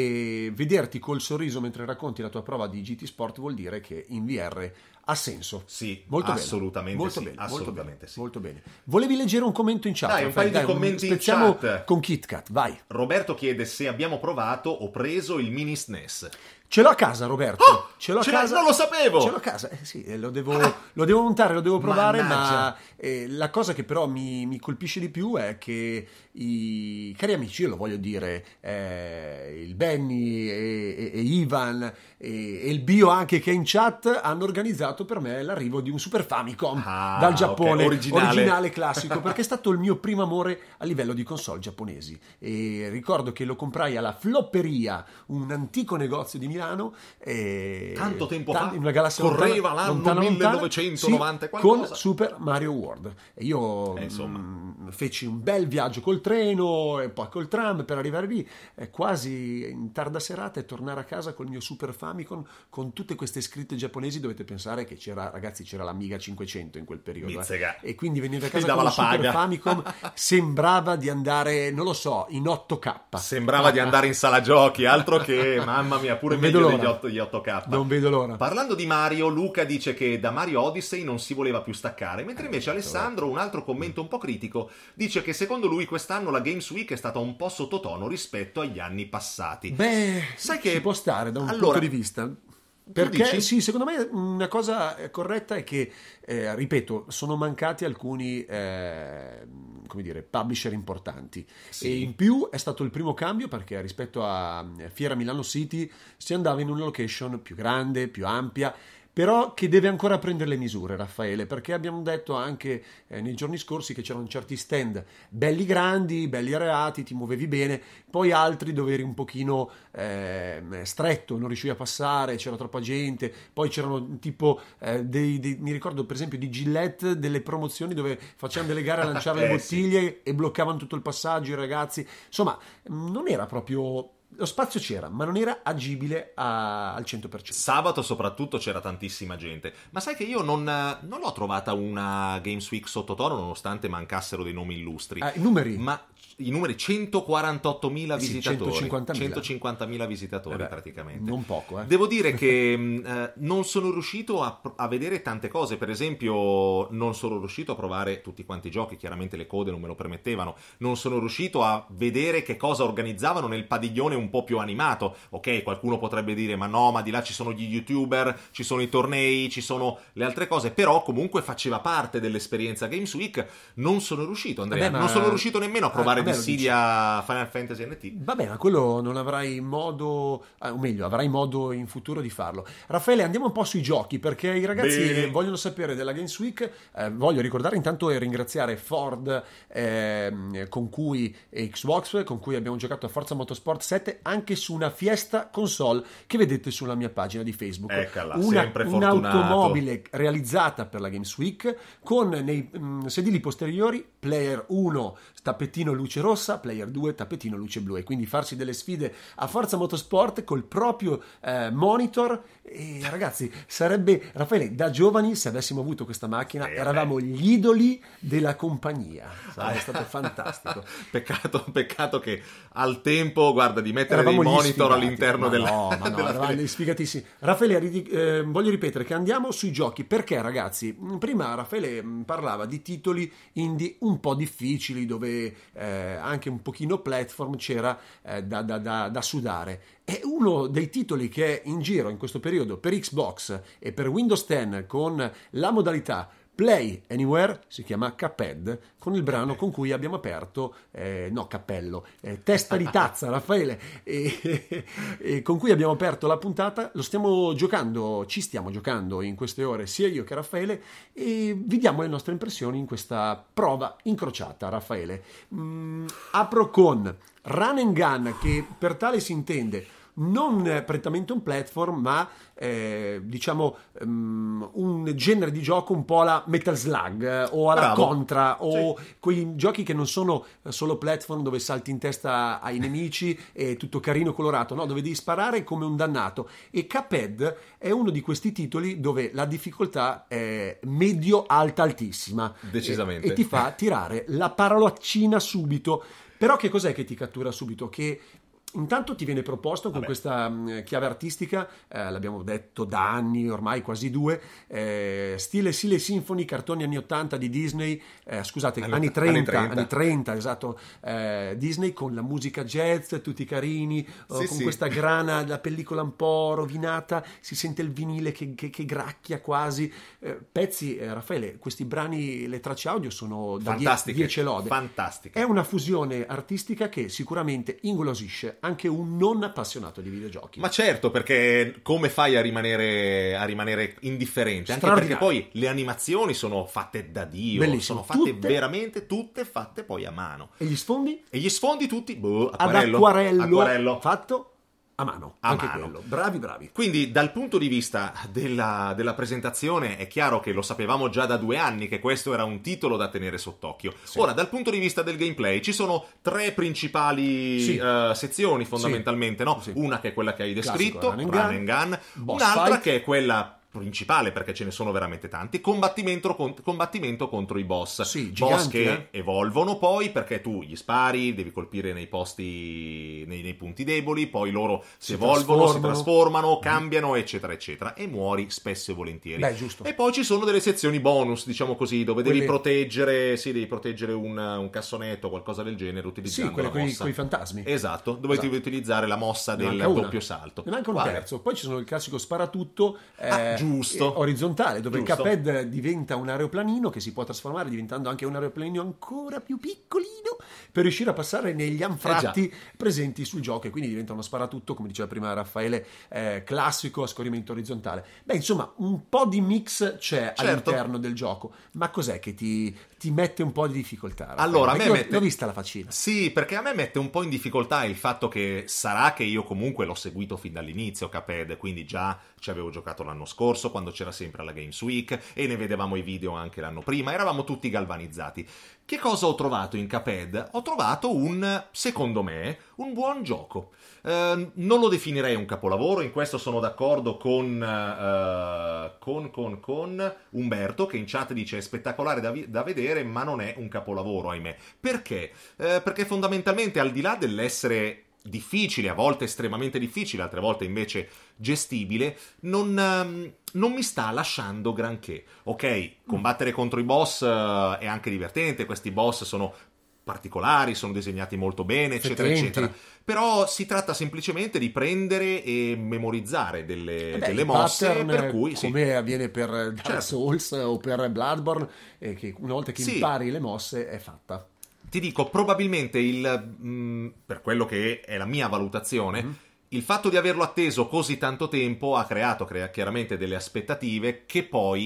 E vederti col sorriso mentre racconti la tua prova di G T Sport vuol dire che in V R ha senso. Sì, molto assolutamente bene. Molto sì, bene, assolutamente molto bene, sì. molto bene. Volevi leggere un commento in chat? Dai, un Raffaele? paio di Dai, commenti in spezziamo chat. con KitKat, vai. Roberto chiede se abbiamo provato o preso il mini S N E S. Ce l'ho a casa, Roberto. Oh, ce l'ho a ce l'hai? casa. Non lo sapevo. Ce l'ho a casa. Eh, sì, eh, lo, devo, lo devo montare, lo devo provare. Mannaggia. Ma eh, la cosa che però mi, mi colpisce di più è che i cari amici, io lo voglio dire, eh, il Benny e, e- e Ivan e, e il Bio anche che è in chat, hanno organizzato per me l'arrivo di un Super Famicom Ah, dal Giappone, ok, originale. classico, perché è stato il mio primo amore a livello di console giapponesi. E ricordo che lo comprai alla Flopperia, un antico negozio di Milano, e Tanto tempo tan- fa? in una galassia Correva lontana- l'anno lontana, lontana, millenovecentonovanta e sì, qualcosa. con Super Mario World. E io Eh, insomma. mh, feci un bel viaggio col treno e poi col tram per arrivare lì, eh, quasi in tarda serata, e tornare a casa col mio Super Famicom con tutte queste scritte giapponesi. Dovete pensare che c'era, ragazzi, c'era l'Amiga cinquecento in quel periodo, eh. Mizzega. E quindi venire a Ti casa dava con la un Super paga. Famicom sembrava di andare, non lo so, in otto K. Sembrava di andare in sala giochi, altro che, mamma mia, pure Non vedo meglio l'ora. degli otto, gli otto K. Non vedo l'ora. Parlando di Mario, Luca dice che da Mario Odyssey non si voleva più staccare, mentre invece Alessandro, un altro commento un po' critico, dice che secondo lui quest'anno la Games Week è stata un po' sottotono rispetto agli anni passati. Beh, Sai che- ci può stare da un Allora, punto di vista. Perché dici? sì, secondo me una cosa corretta è che, eh, ripeto, sono mancati alcuni eh, come dire, publisher importanti. Sì. E in più è stato il primo cambio, perché rispetto a Fiera Milano City si andava in una location più grande, più ampia, però che deve ancora prendere le misure, Raffaele, perché abbiamo detto anche eh, nei giorni scorsi che c'erano certi stand belli grandi, belli areati, ti muovevi bene, poi altri dove eri un pochino eh, stretto, non riuscivi a passare, c'era troppa gente, poi c'erano tipo eh, dei, dei- mi ricordo per esempio di Gillette, delle promozioni dove facevano delle gare a lanciare le Eh, sì. bottiglie e bloccavano tutto il passaggio, i ragazzi, insomma non era proprio... Lo spazio c'era, ma non era agibile a- al cento per cento. Sabato soprattutto c'era tantissima gente, ma sai che io non, non l'ho trovata una Games Week sottotono nonostante mancassero dei nomi illustri. Ah, i numeri? Ma i numeri centoquarantottomila Eh sì, visitatori, centocinquantamila. centocinquantamila visitatori Eh beh, praticamente. non poco, eh. Devo dire che mh, eh, non sono riuscito a, a vedere tante cose, per esempio non sono riuscito a provare tutti quanti i giochi, chiaramente le code non me lo permettevano, non sono riuscito a vedere che cosa organizzavano nel padiglione un po' più animato. Ok, qualcuno potrebbe dire ma no, ma di là ci sono gli youtuber, ci sono i tornei, ci sono le altre cose, però comunque faceva parte dell'esperienza Games Week. Non sono riuscito, Andrea, Vabbè, ma- non sono riuscito nemmeno a provare Ah, vabbè, lo Dissidia Final Fantasy N T. Vabbè, ma quello non avrai modo, eh, o meglio, avrai modo in futuro di farlo. Raffaele, andiamo un po' sui giochi, perché i ragazzi Bene. vogliono sapere della Games Week. Eh, voglio ricordare intanto e Ford, ehm, con cui e Xbox, con cui abbiamo giocato a Forza Motorsport sette. duemiladiciassette anche su una Fiesta console che vedete sulla mia pagina di Facebook. Eccola, una, sempre fortunato. Un'automobile realizzata per la Games Week con nei mh, sedili posteriori player uno tappetino luce rossa, player due tappetino luce blu, e quindi farsi delle sfide a Forza Motorsport col proprio eh, monitor. E ragazzi, sarebbe, Raffaele, da giovani, se avessimo avuto questa macchina, Eh, eravamo gli idoli della compagnia. Sarebbe stato fantastico. Peccato, peccato che al tempo, guarda, di mettere Eravamo dei gli monitor sfigati. all'interno Ma della, no, ma no, della eravamo tele- dei sfigatissimi. Raffaele, ridi- eh, voglio ripetere che andiamo sui giochi, perché ragazzi, prima Raffaele mh, parlava di titoli indie un po' difficili, dove eh, anche un pochino platform c'era eh, da, da, da, da sudare. È uno dei titoli che è in giro in questo periodo per Xbox e per Windows dieci con la modalità Play Anywhere, si chiama Cuphead, con il brano con cui abbiamo aperto, eh, no cappello, eh, testa di tazza Raffaele, e, e con cui abbiamo aperto la puntata. Lo stiamo giocando, ci stiamo giocando in queste ore sia io che Raffaele, e vi diamo le nostre impressioni in questa prova incrociata. Raffaele, mm, apro con Run and Gun, che per tale si intende non prettamente un platform, ma eh, diciamo um, un genere di gioco un po' alla Metal Slug eh, o alla Bravo. Contra, o Sì. quei giochi che non sono solo platform dove salti in testa ai nemici e tutto carino colorato, no, dove devi sparare come un dannato. E Cuphead è uno di questi titoli dove la difficoltà è medio alta altissima, Decisamente. e, e ti fa tirare la paroloccina subito. Però che cos'è che ti cattura subito? Che intanto ti viene proposto con Vabbè. questa mh, chiave artistica, eh, l'abbiamo detto da anni, ormai quasi due, eh, stile Silly Symphony, cartoni anni ottanta di Disney, eh, scusate, Anni- anni, anni trenta, trenta. anni trenta, esatto, eh, Disney, con la musica jazz, tutti carini, eh, Sì, con sì. questa grana, la pellicola un po' rovinata, si sente il vinile che, che- che gracchia quasi, eh, pezzi, eh, Raffaele, questi brani, le tracce audio sono da Fantastiche, dieci lode. fantastiche. È una fusione artistica che sicuramente ingolosisce anche un non appassionato di videogiochi. Ma certo, perché come fai a rimanere, a rimanere indifferente? Anche perché Straordinario. poi le animazioni sono fatte da Dio, Bellissimo. sono fatte Tutte- veramente tutte fatte poi a mano. E gli sfondi? E gli sfondi tutti, boh, Ad acquarello, acquarello, acquarello. fatto a mano. A anche mano. quello. Bravi, bravi. Quindi dal punto di vista della, della presentazione è chiaro che lo sapevamo già da due anni che questo era un titolo da tenere sott'occhio. Sì. Ora, dal punto di vista del gameplay ci sono tre principali Sì. eh, sezioni fondamentalmente, no? Sì. Una che è quella che hai descritto, Classico, run and run gun. and gun. Boss Un'altra fight. che è quella principale, perché ce ne sono veramente tanti, combattimento, con- combattimento contro i boss. Sì, boss giganti, che eh. evolvono poi perché tu gli spari, devi colpire nei posti, nei, nei punti deboli, poi loro si, Si evolvono, si trasformano. trasformano, cambiano, eccetera, eccetera, e muori spesso e volentieri. Beh, giusto. E poi ci sono delle sezioni bonus, diciamo così, dove devi Quelle- proteggere, sì, devi proteggere un, un cassonetto o qualcosa del genere utilizzando Sì, quelle la coi, mossa. coi fantasmi. Esatto, dove Esatto. devi utilizzare la mossa Ne del manca una. doppio salto. Ne manca un Quale? terzo. Poi ci sono il classico sparatutto eh, Ah, giusto. eh, orizzontale, dove Giusto. il Cuphead diventa un aeroplanino che si può trasformare diventando anche un aeroplanino ancora più piccolino per riuscire a passare negli anfratti presenti sul gioco, e quindi diventa uno sparatutto, come diceva prima Raffaele, eh, classico a scorrimento orizzontale. Beh, insomma, un po' di mix c'è Certo. all'interno del gioco, ma cos'è che ti, ti mette un po' di difficoltà? Raffaele? Allora, a me Perché l'ho- mette- l'ho vista la faccina. Sì, perché a me mette un po' in difficoltà il fatto che sarà che io comunque l'ho seguito fin dall'inizio Cuphead, quindi già ci avevo giocato l'anno scorso quando c'era sempre alla Games Week e ne vedevamo i video anche l'anno prima, eravamo tutti galvanizzati. Che cosa ho trovato in Cuphead? Ho trovato un, secondo me, un buon gioco. Eh, non lo definirei un capolavoro, in questo sono d'accordo con, eh, con, con, con Umberto, che in chat dice è spettacolare da, vi- da vedere, ma non è un capolavoro, ahimè. Perché? Eh, perché fondamentalmente, al di là dell'essere difficile, a volte estremamente difficile, altre volte invece gestibile, non, ehm, non mi sta lasciando granché. Ok, combattere contro i boss eh, è anche divertente, questi boss sono particolari, sono disegnati molto bene, eccetera, Fetenti. eccetera. Però si tratta semplicemente di prendere e memorizzare delle, Eh beh, delle i mosse, pattern, per cui sì. come avviene per Dark Certo. Souls o per Bloodborne, eh, che una volta che Sì. impari le mosse è fatta. Ti dico, probabilmente il mh, per quello che è la mia valutazione, Mm-hmm. il fatto di averlo atteso così tanto tempo ha creato crea- chiaramente delle aspettative che poi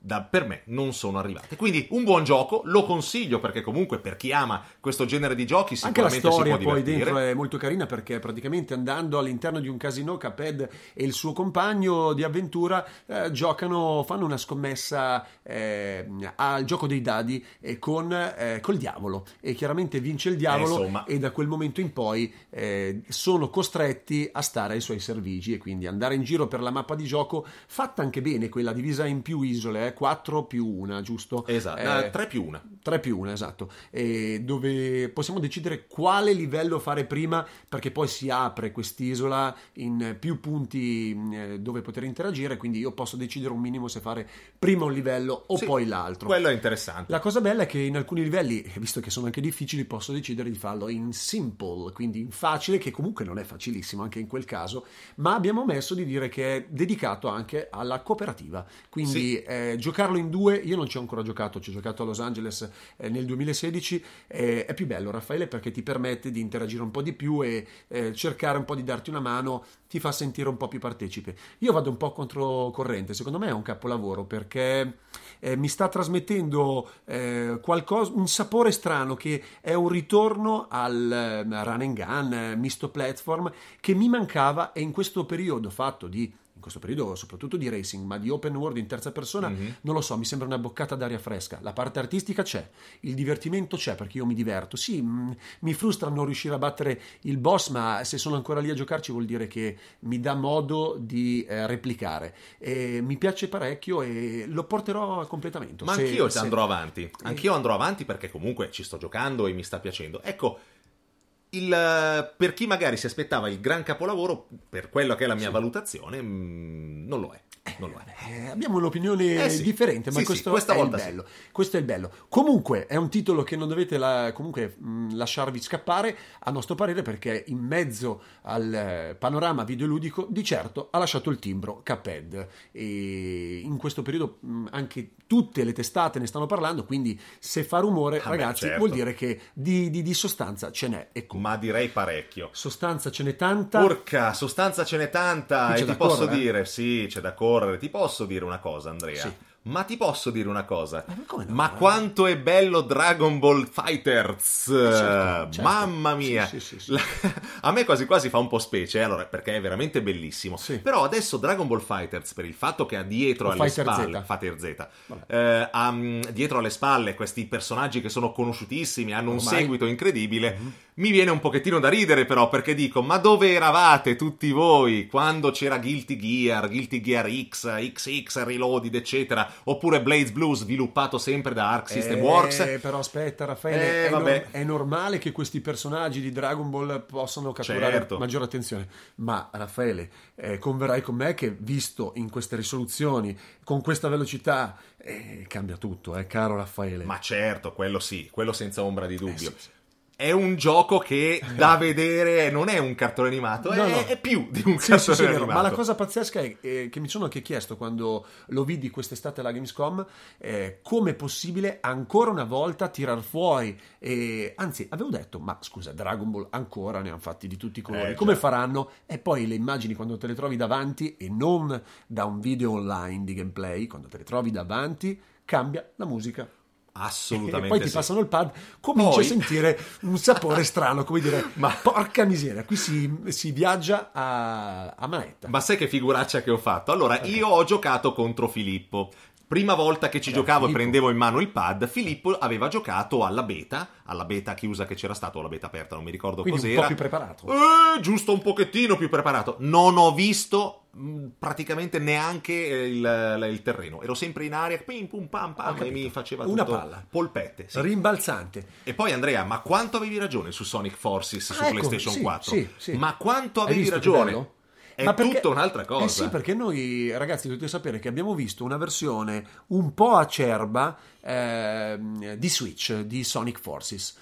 da, per me non sono arrivate. Quindi un buon gioco, lo consiglio perché comunque per chi ama questo genere di giochi anche la sicuramente storia si può poi divertire. dentro è molto carina, perché praticamente andando all'interno di un casino Cuphead e il suo compagno di avventura eh, giocano, fanno una scommessa eh, al gioco dei dadi e con eh, col diavolo, e chiaramente vince il diavolo, Eh, insomma. e da quel momento in poi eh, sono costretti a stare ai suoi servigi e quindi andare in giro per la mappa di gioco, fatta anche bene, quella divisa in più isole, eh, quattro più una, giusto? Esatto, Eh, tre più una. tre più uno, esatto, e dove possiamo decidere quale livello fare prima, perché poi si apre quest'isola in più punti eh, dove poter interagire, quindi io posso decidere un minimo se fare prima un livello o Sì, poi l'altro. Quello è interessante. La cosa bella è che in alcuni livelli, visto che sono anche difficili, posso decidere di farlo in simple, quindi in facile, che comunque non è facilissimo anche in quel caso, ma abbiamo messo di dire che è dedicato anche alla cooperativa, quindi Sì. eh, giocarlo in due, io non ci ho ancora giocato, ci ho giocato a Los Angeles eh, nel duemilasedici, eh, è più bello, Raffaele, perché ti permette di interagire un po' di più e eh, cercare un po' di darti una mano, ti fa sentire un po' più partecipe. Io vado un po' controcorrente, secondo me è un capolavoro perché eh, mi sta trasmettendo eh, qualcosa, un sapore strano, che è un ritorno al eh, run and gun, eh, misto platform, che mi mancava, e in questo periodo fatto di in questo periodo soprattutto di racing, ma di open world in terza persona, Mhm. non lo so, mi sembra una boccata d'aria fresca. La parte artistica c'è, il divertimento c'è, perché io mi diverto. Sì, mh, mi frustra non riuscire a battere il boss, ma se sono ancora lì a giocarci vuol dire che mi dà modo di eh, replicare. E mi piace parecchio e lo porterò a completamento. Ma Se- anch'io se- andrò avanti, anch'io andrò avanti perché comunque ci sto giocando e mi sta piacendo. Ecco, il, per chi magari si aspettava il gran capolavoro, per quello che è la mia valutazione, mh, non lo è. Non lo è. Eh, abbiamo un'opinione Eh sì. differente, ma Sì, sì, questo questa è volta il sì. bello. Questo è il bello. Comunque è un titolo che non dovete la- comunque mh, lasciarvi scappare, a nostro parere, perché in mezzo al eh, panorama videoludico di certo ha lasciato il timbro Cuphead, e in questo periodo mh, anche tutte le testate ne stanno parlando, quindi se fa rumore, Ah beh, ragazzi, certo. vuol dire che di, di- di sostanza ce n'è, e come. Ma direi parecchio. Sostanza ce n'è tanta. Porca, sostanza ce n'è tanta. Qui c'è E ti da posso correre, eh. dire, sì, c'è da correre. Ti posso dire una cosa, Andrea? Sì. Ma ti posso dire una cosa? ma come no? Ma quanto è bello Dragon Ball Fighters! certo, certo. Mamma mia! Sì, sì, sì, sì. La- A me quasi quasi fa un po' specie, eh, allora, perché è veramente bellissimo. Sì. Però adesso Dragon Ball Fighters, per il fatto che ha dietro O alle Fighter spalle Z. Fighter Z, Vabbè. eh, ha mm, dietro alle spalle questi personaggi che sono conosciutissimi, hanno un Ormai. Mhm. seguito incredibile. Mi viene un pochettino da ridere però, perché dico, ma dove eravate tutti voi quando c'era Guilty Gear, Guilty Gear X, X X Reloaded, eccetera, oppure Blaze Blue, sviluppato sempre da Arc System Eh, Works? però aspetta, Raffaele, Eh, è, nor- vabbè. è normale che questi personaggi di Dragon Ball possano catturare Certo. maggiore attenzione, ma Raffaele, eh, converrai con me che visto in queste risoluzioni, con questa velocità, eh, cambia tutto, eh, caro Raffaele. Ma certo, quello sì, quello senza ombra di dubbio. Eh, sì, sì. È un gioco che da vedere non è un cartone animato, No, è, no. è più di un Sì, cartone sì, sì, è vero. animato. Ma la cosa pazzesca è eh, che mi sono anche chiesto quando lo vidi quest'estate alla Gamescom, eh, come è possibile ancora una volta tirar fuori, e anzi avevo detto, ma scusa, Dragon Ball ancora ne hanno fatti di tutti i colori, Eh, come già. faranno? E poi le immagini quando te le trovi davanti, e non da un video online di gameplay, quando te le trovi davanti cambia la musica. Assolutamente E poi ti sì. passano il pad, cominci Poi- a sentire un sapore strano, come dire, Ma- porca miseria, qui si, si viaggia a, a manetta. Ma sai che figuraccia che ho fatto? Allora, io ho giocato contro Filippo. Prima volta che ci Bravo, giocavo e Filippo. prendevo in mano il pad, Filippo aveva giocato alla beta, alla beta chiusa che c'era stata, o la beta aperta, non mi ricordo Quindi un cos'era. po' più preparato. Eh, giusto un pochettino più preparato. Non ho visto mh, praticamente neanche eh, il, il terreno. Ero sempre in aria, pim pum pam Ho pam, e capito. mi faceva Una tutto palla. polpette. Sì. Rimbalzante. E poi Andrea, ma quanto avevi ragione su Sonic Forces su Ah, ecco, PlayStation sì, quattro? sì, sì. Ma quanto Hai avevi visto che ragione? bello? È Ma perché- tutta un'altra cosa. Eh sì, perché noi, ragazzi, dovete sapere che abbiamo visto una versione un po' acerba ehm, di Switch, di Sonic Forces.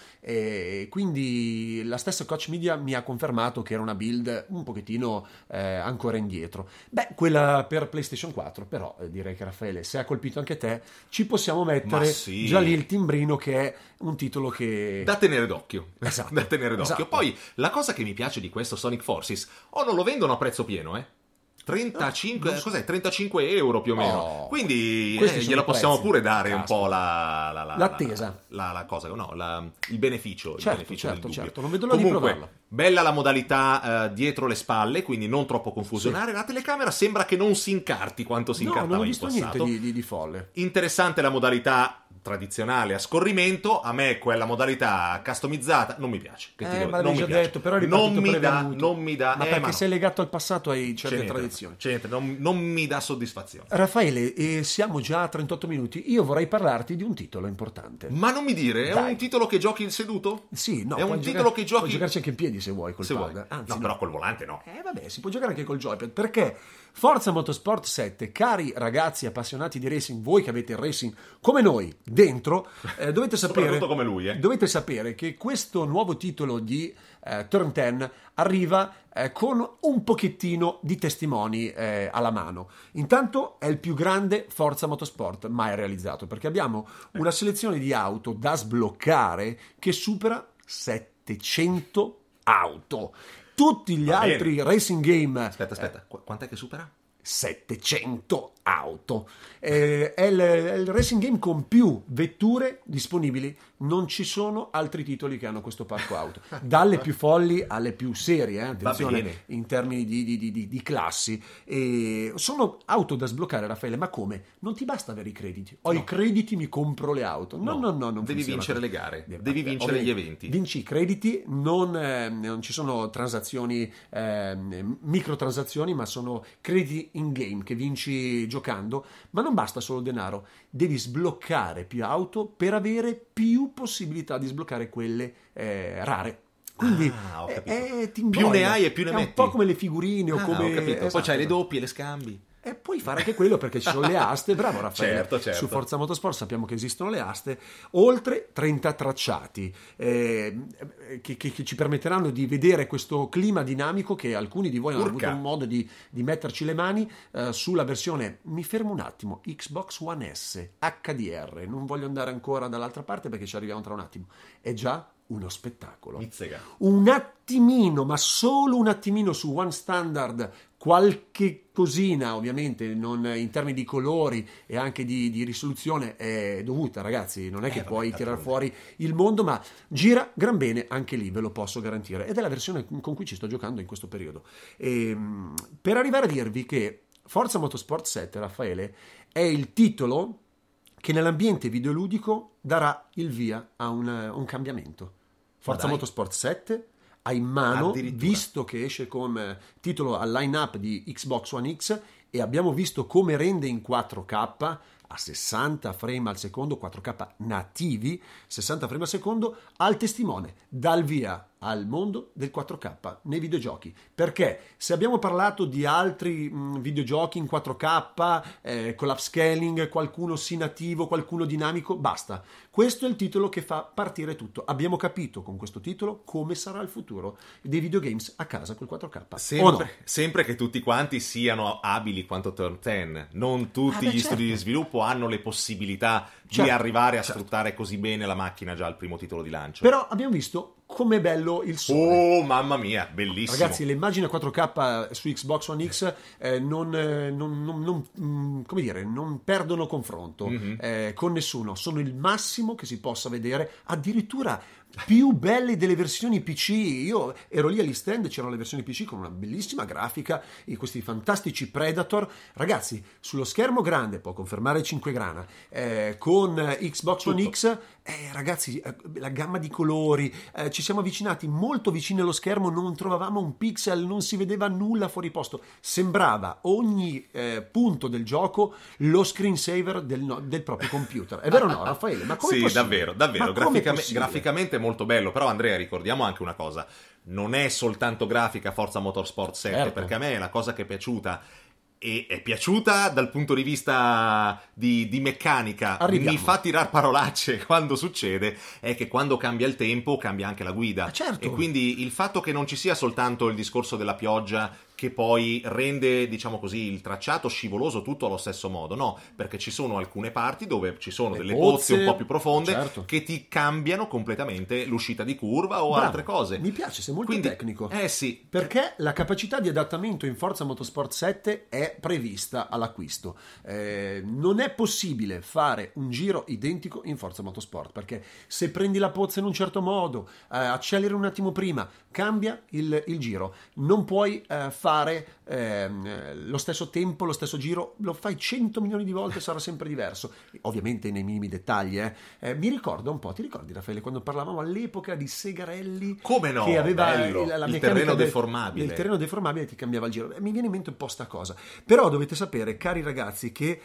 E quindi la stessa Koch Media mi ha confermato che era una build un pochettino eh, ancora indietro. Beh, quella per PlayStation quattro, però eh, direi che Raffaele, se ha colpito anche te, ci possiamo mettere Ma sì. già lì il timbrino, che è un titolo che... Da tenere d'occhio. Esatto. Da tenere d'occhio. Esatto. Poi, la cosa che mi piace di questo Sonic Forces, o non lo vendono a prezzo pieno, eh? trentacinque, Non so. cos'è? trentacinque euro più o meno. Oh, Quindi questi eh, sono gliela i possiamo prezzi. pure dare un Caspita. po' la, la- la- L'attesa. La, la cosa, no, la- il beneficio. il Certo, beneficio certo, del dubbio. certo, non vedo l'ora di Comunque, provarlo. bella la modalità eh, dietro le spalle, quindi non troppo confusionare. La telecamera sembra che non si incarti quanto si No, incartava non ho in visto passato. niente di, di- di folle. Interessante la modalità tradizionale a scorrimento. A me quella modalità customizzata non mi piace. Che ti Eh, devo- ma non l'avevi mi già piace. detto, però è non ripartito mi dà, prevenuto. non mi dà, Ma eh, perché no. sei legato al passato e hai C'è certe niente, tradizioni. c'è niente, non, non mi dà soddisfazione. Raffaele, eh, siamo già a trentotto minuti. Io vorrei parlarti di un titolo importante. Ma non mi dire, è Dai. un titolo che giochi seduto? Sì, no, È un puoi titolo giocare- che giochi- Puoi giocarci anche in piedi se vuoi col Se pad. vuoi. Anzi, no, no. però col volante no. Eh vabbè, si può giocare anche col joypad, perché Forza Motorsport sette, cari ragazzi appassionati di racing, voi che avete il racing come noi dentro, eh, dovete sapere Soprattutto come lui, eh. dovete sapere che questo nuovo titolo di eh, Turn dieci arriva eh, con un pochettino di testimoni eh, alla mano. Intanto è il più grande Forza Motorsport mai realizzato, perché abbiamo una selezione di auto da sbloccare che supera settecento auto. Tutti gli Va bene. altri racing game Aspetta, aspetta, qu- quant'è che supera? settecento auto. Eh, è, il, è il racing game con più vetture disponibili. Non ci sono altri titoli che hanno questo parco auto, dalle più folli alle più serie, eh, attenzione, bene. in termini di, di- di- di- di classi. E sono auto da sbloccare, Raffaele, ma come? Non ti basta avere i crediti. Ho i crediti, mi compro le auto. No, no, no, non Devi funziona vincere così. le gare, Devi- devi vincere gli ovviamente, eventi. Vinci i crediti, non, eh, non ci sono transazioni, ehm, microtransazioni, ma sono crediti in game che vinci giocando. Ma non basta solo il denaro, devi sbloccare più auto per avere più possibilità di sbloccare quelle eh, rare. Quindi Ah, ho eh, capito. eh, ti Più invoglia. ne hai e più ne è metti. un po' come le figurine o Ah, come ho capito. Poi esatto. c'hai le doppie, le scambi. E puoi fare anche quello perché ci sono le aste, bravo Raffaele. Certo, certo. Su Forza Motorsport sappiamo che esistono le aste, oltre trenta tracciati eh, che, che- che ci permetteranno di vedere questo clima dinamico che alcuni di voi hanno Urca. avuto un modo di, di metterci le mani eh, sulla versione, mi fermo un attimo, Xbox One S H D R, non voglio andare ancora dall'altra parte perché ci arriviamo tra un attimo, è già uno spettacolo. Mizzega. Un attimino, ma solo un attimino su One Standard, qualche cosina ovviamente non in termini di colori e anche di, di risoluzione è dovuta, ragazzi, non è che vabbè, puoi d'altronde. tirar fuori il mondo, ma gira gran bene anche lì, ve lo posso garantire, ed è la versione con cui ci sto giocando in questo periodo. E, mh, per arrivare a dirvi che Forza Motorsport sette, Raffaele, è il titolo che nell'ambiente videoludico darà il via a un, un cambiamento. Forza dai. Motorsport sette ha in mano, Addirittura. visto che esce come titolo al line-up di Xbox One X e abbiamo visto come rende in quattro K a sessanta frame al secondo, quattro K nativi, sessanta frame al secondo, al testimone, dal via al mondo del quattro K nei videogiochi. Perché se abbiamo parlato di altri mh, videogiochi in quattro K eh, con l'upscaling, qualcuno sì nativo, qualcuno dinamico, basta. Questo è il titolo che fa partire tutto. Abbiamo capito con questo titolo come sarà il futuro dei videogames a casa col quattro K. O no? Sempre, sempre che tutti quanti siano abili quanto Turn dieci. Non tutti Ah, beh, gli certo. studi di sviluppo hanno le possibilità di Certo, arrivare a certo. sfruttare così bene la macchina già al primo titolo di lancio. Però abbiamo visto com'è bello il sole. Oh, mamma mia, bellissimo. Ragazzi, le immagini a quattro K su Xbox One X eh, non, eh, non- non- non- mm, come dire, non perdono confronto Mhm. eh, con nessuno. Sono il massimo che si possa vedere, addirittura più belle delle versioni P C. Io ero lì agli stand, c'erano le versioni P C con una bellissima grafica e questi fantastici Predator. Ragazzi, sullo schermo grande, può confermare cinque grana, eh, con eh, Xbox One Tutto. X, eh, ragazzi, eh, la gamma di colori, eh, ci siamo avvicinati molto vicini allo schermo, non trovavamo un pixel, non si vedeva nulla fuori posto. Sembrava ogni eh, punto del gioco lo screensaver del, no- del proprio computer. È vero o no, Raffaele? Ma come Sì, possibile? davvero, davvero. Ma com'è Graficame- possibile? graficamente molto bello. Però, Andrea, ricordiamo anche una cosa: non è soltanto grafica Forza Motorsport sette, Certo. perché a me è la cosa che è piaciuta. E è piaciuta dal punto di vista di, di meccanica. Arriviamo. Mi fa tirar parolacce quando succede, è che quando cambia il tempo cambia anche la guida. Ah, certo. E quindi il fatto che non ci sia soltanto il discorso della pioggia che poi rende, diciamo così, il tracciato scivoloso tutto allo stesso modo, no, perché ci sono alcune parti dove ci sono Le delle pozze, pozze un po' più profonde, certo, che ti cambiano completamente l'uscita di curva o Bravo, altre cose. Mi piace, sei molto Quindi, tecnico. Eh sì, Perché la capacità di adattamento in Forza Motorsport sette è prevista all'acquisto. Eh, non è possibile fare un giro identico in Forza Motorsport, perché se prendi la pozza in un certo modo, eh, acceleri un attimo prima, cambia il, il giro. Non puoi eh, fare ehm, lo stesso tempo, lo stesso giro, lo fai cento milioni di volte, sarà sempre diverso. Ovviamente nei minimi dettagli. Eh. Eh, mi ricordo un po', ti ricordi Raffaele, quando parlavamo all'epoca di Segarelli? come no, Che aveva bello, il, la il meccanica terreno del- deformabile. Il terreno deformabile ti cambiava il giro. Mi viene in mente un po' sta cosa. Però dovete sapere, cari ragazzi, che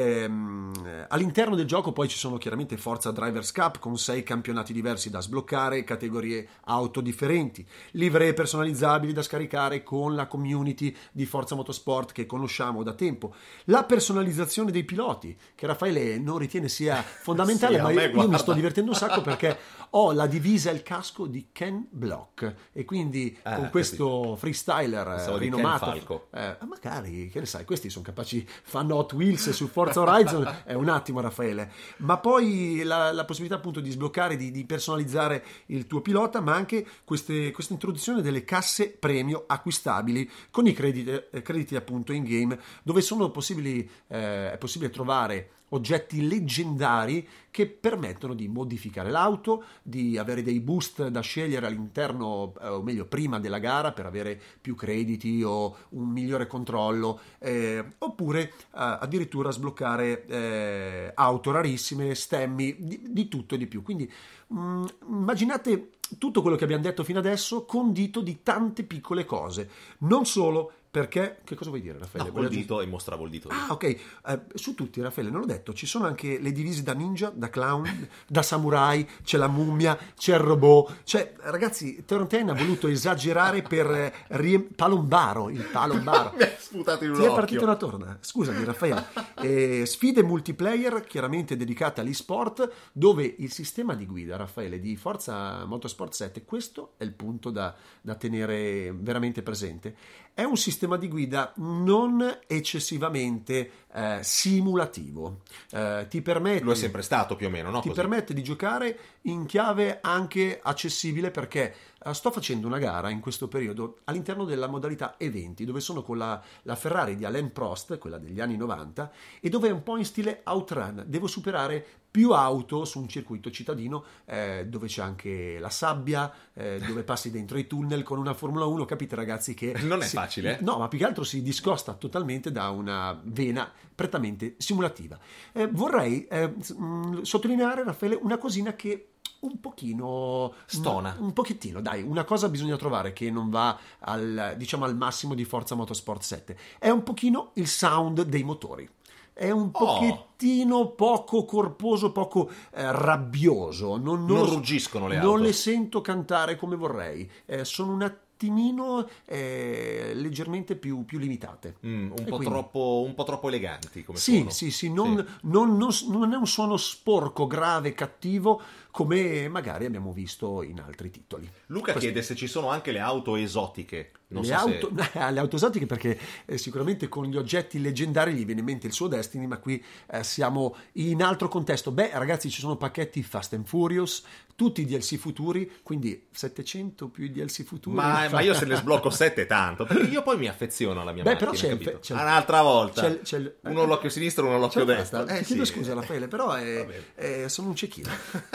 ehm, all'interno del gioco poi ci sono chiaramente Forza Drivers Cup con sei campionati diversi da sbloccare, categorie auto differenti, livree personalizzabili da scaricare con la community di Forza Motorsport che conosciamo da tempo, la personalizzazione dei piloti, che Raffaele non ritiene sia fondamentale, Sì, a ma me, io, io mi guarda. sto divertendo un sacco perché ho la divisa e il casco di Ken Block e quindi Ah, con questo freestyler eh, Pensavo di Ken rinomato, Falco. eh, magari, che ne sai, questi sono capaci, fanno Hot Wheels su Forza Horizon, è un attimo Raffaele, ma poi la, la possibilità appunto di sbloccare, di, di personalizzare il tuo pilota, ma anche queste, questa introduzione delle casse premio acquistabili con i crediti, eh, crediti appunto in game, dove sono possibili, eh, è possibile trovare oggetti leggendari che permettono di modificare l'auto, di avere dei boost da scegliere all'interno, eh, o meglio prima della gara, per avere più crediti o un migliore controllo, eh, oppure eh, addirittura sbloccare eh, auto rarissime, stemmi, di, di tutto e di più. Quindi mh, immaginate tutto quello che abbiamo detto fino adesso condito di tante piccole cose, non solo. Perché? Che cosa vuoi dire, Raffaele? No, col Volevi- dito e mostravo il dito. Ah, ok. Eh, su tutti, Raffaele, non l'ho detto, ci sono anche le divise da ninja, da clown, da samurai, c'è la mummia, c'è il robot. Cioè, ragazzi, Turntane ha voluto esagerare per eh, rie- palombaro, il palombaro. Mi hai sputato in un Ti è occhio. partita una torna? Scusami, Raffaele. Eh, sfide multiplayer, chiaramente dedicate all'e-sport, dove il sistema di guida, Raffaele, di Forza Motorsport sette, questo è il punto da, da tenere veramente presente. È un sistema di guida non eccessivamente eh, simulativo. Eh, ti permette, Lo è sempre stato più o meno, no? ti Così. permette di giocare in chiave anche accessibile, perché eh, sto facendo una gara in questo periodo all'interno della modalità eventi, dove sono con la, la Ferrari di Alain Prost, quella degli anni novanta, e dove è un po' in stile outrun. Devo superare più auto su un circuito cittadino, eh, dove c'è anche la sabbia, eh, dove passi dentro i tunnel con una Formula uno. Capite, ragazzi, che Non è si- facile, eh? No, ma più che altro si discosta totalmente da una vena prettamente simulativa. Eh, vorrei eh, s- mh, sottolineare, Raffaele, una cosina che un pochino Stona. un, un pochettino, dai, una cosa bisogna trovare che non va al, diciamo, al massimo di Forza Motorsport sette. È un pochino il sound dei motori. È un Oh. pochettino poco corposo, poco eh, rabbioso. Non, Non ruggiscono le Non auto. le sento cantare come vorrei. Eh, sono un attimino eh, leggermente più, più limitate. Mm, un, E po' quindi- troppo, un po' troppo eleganti come Sì, suono. sì, sì, non, non- non- non è un suono sporco, grave, cattivo, come magari abbiamo visto in altri titoli. Luca Questo- chiede se ci sono anche le auto esotiche. Non le, so auto, se... le auto esotiche, perché eh, sicuramente con gli oggetti leggendari gli viene in mente il suo Destiny, ma qui eh, siamo in altro contesto. Beh, ragazzi, ci sono pacchetti Fast and Furious, tutti i D L C futuri, quindi settecento più i D L C futuri. Ma, ma io se ne sblocco sette tanto, perché io poi mi affeziono alla mia Beh, macchina, però c'è il capito? fe- c'è il- Un'altra volta. c'è il- c'è il- uno l'occhio sinistro, uno l'occhio Cioè, destro. basta, Eh, ti chiedo sì. scusa, Raffaele, però è- bene. è- sono un cecchino.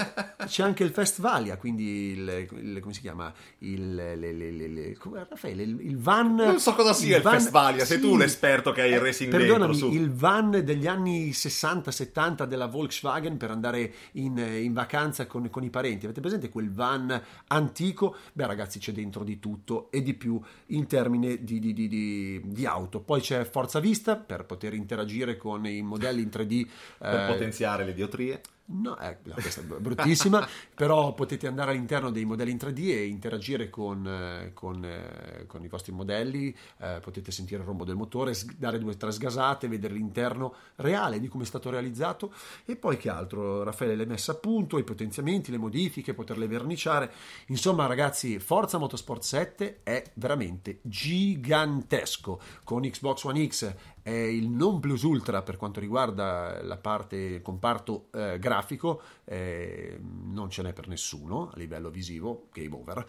C'è anche il Festvalia, quindi il, il- come si chiama? Il, le, le, le, le- come- Raffaele, il, il van. Non so cosa sia il van- Festvalia, sei tu l'esperto che hai il racing perdonami, dentro, su. il van degli anni sessanta settanta della Volkswagen per andare in, in vacanza con, con i parenti. Avete presente quel van antico? Beh, ragazzi, c'è dentro di tutto e di più in termini di, di, di, di, di auto. Poi c'è Forza Vista per poter interagire con i modelli in tre D. Per eh, potenziare le diotrie. No, eh, questa è bruttissima, però potete andare all'interno dei modelli in tre D e interagire con, eh, con, eh, con i vostri modelli, eh, potete sentire il rombo del motore, s- dare due o tre sgasate, vedere l'interno reale di come è stato realizzato. E poi che altro? Raffaele l'ha messa a punto, i potenziamenti, le modifiche, poterle verniciare. Insomma ragazzi, Forza Motorsport sette è veramente gigantesco. Con Xbox One X è il non plus ultra per quanto riguarda la parte, il comparto eh, grafico, eh, non ce n'è per nessuno a livello visivo, game over.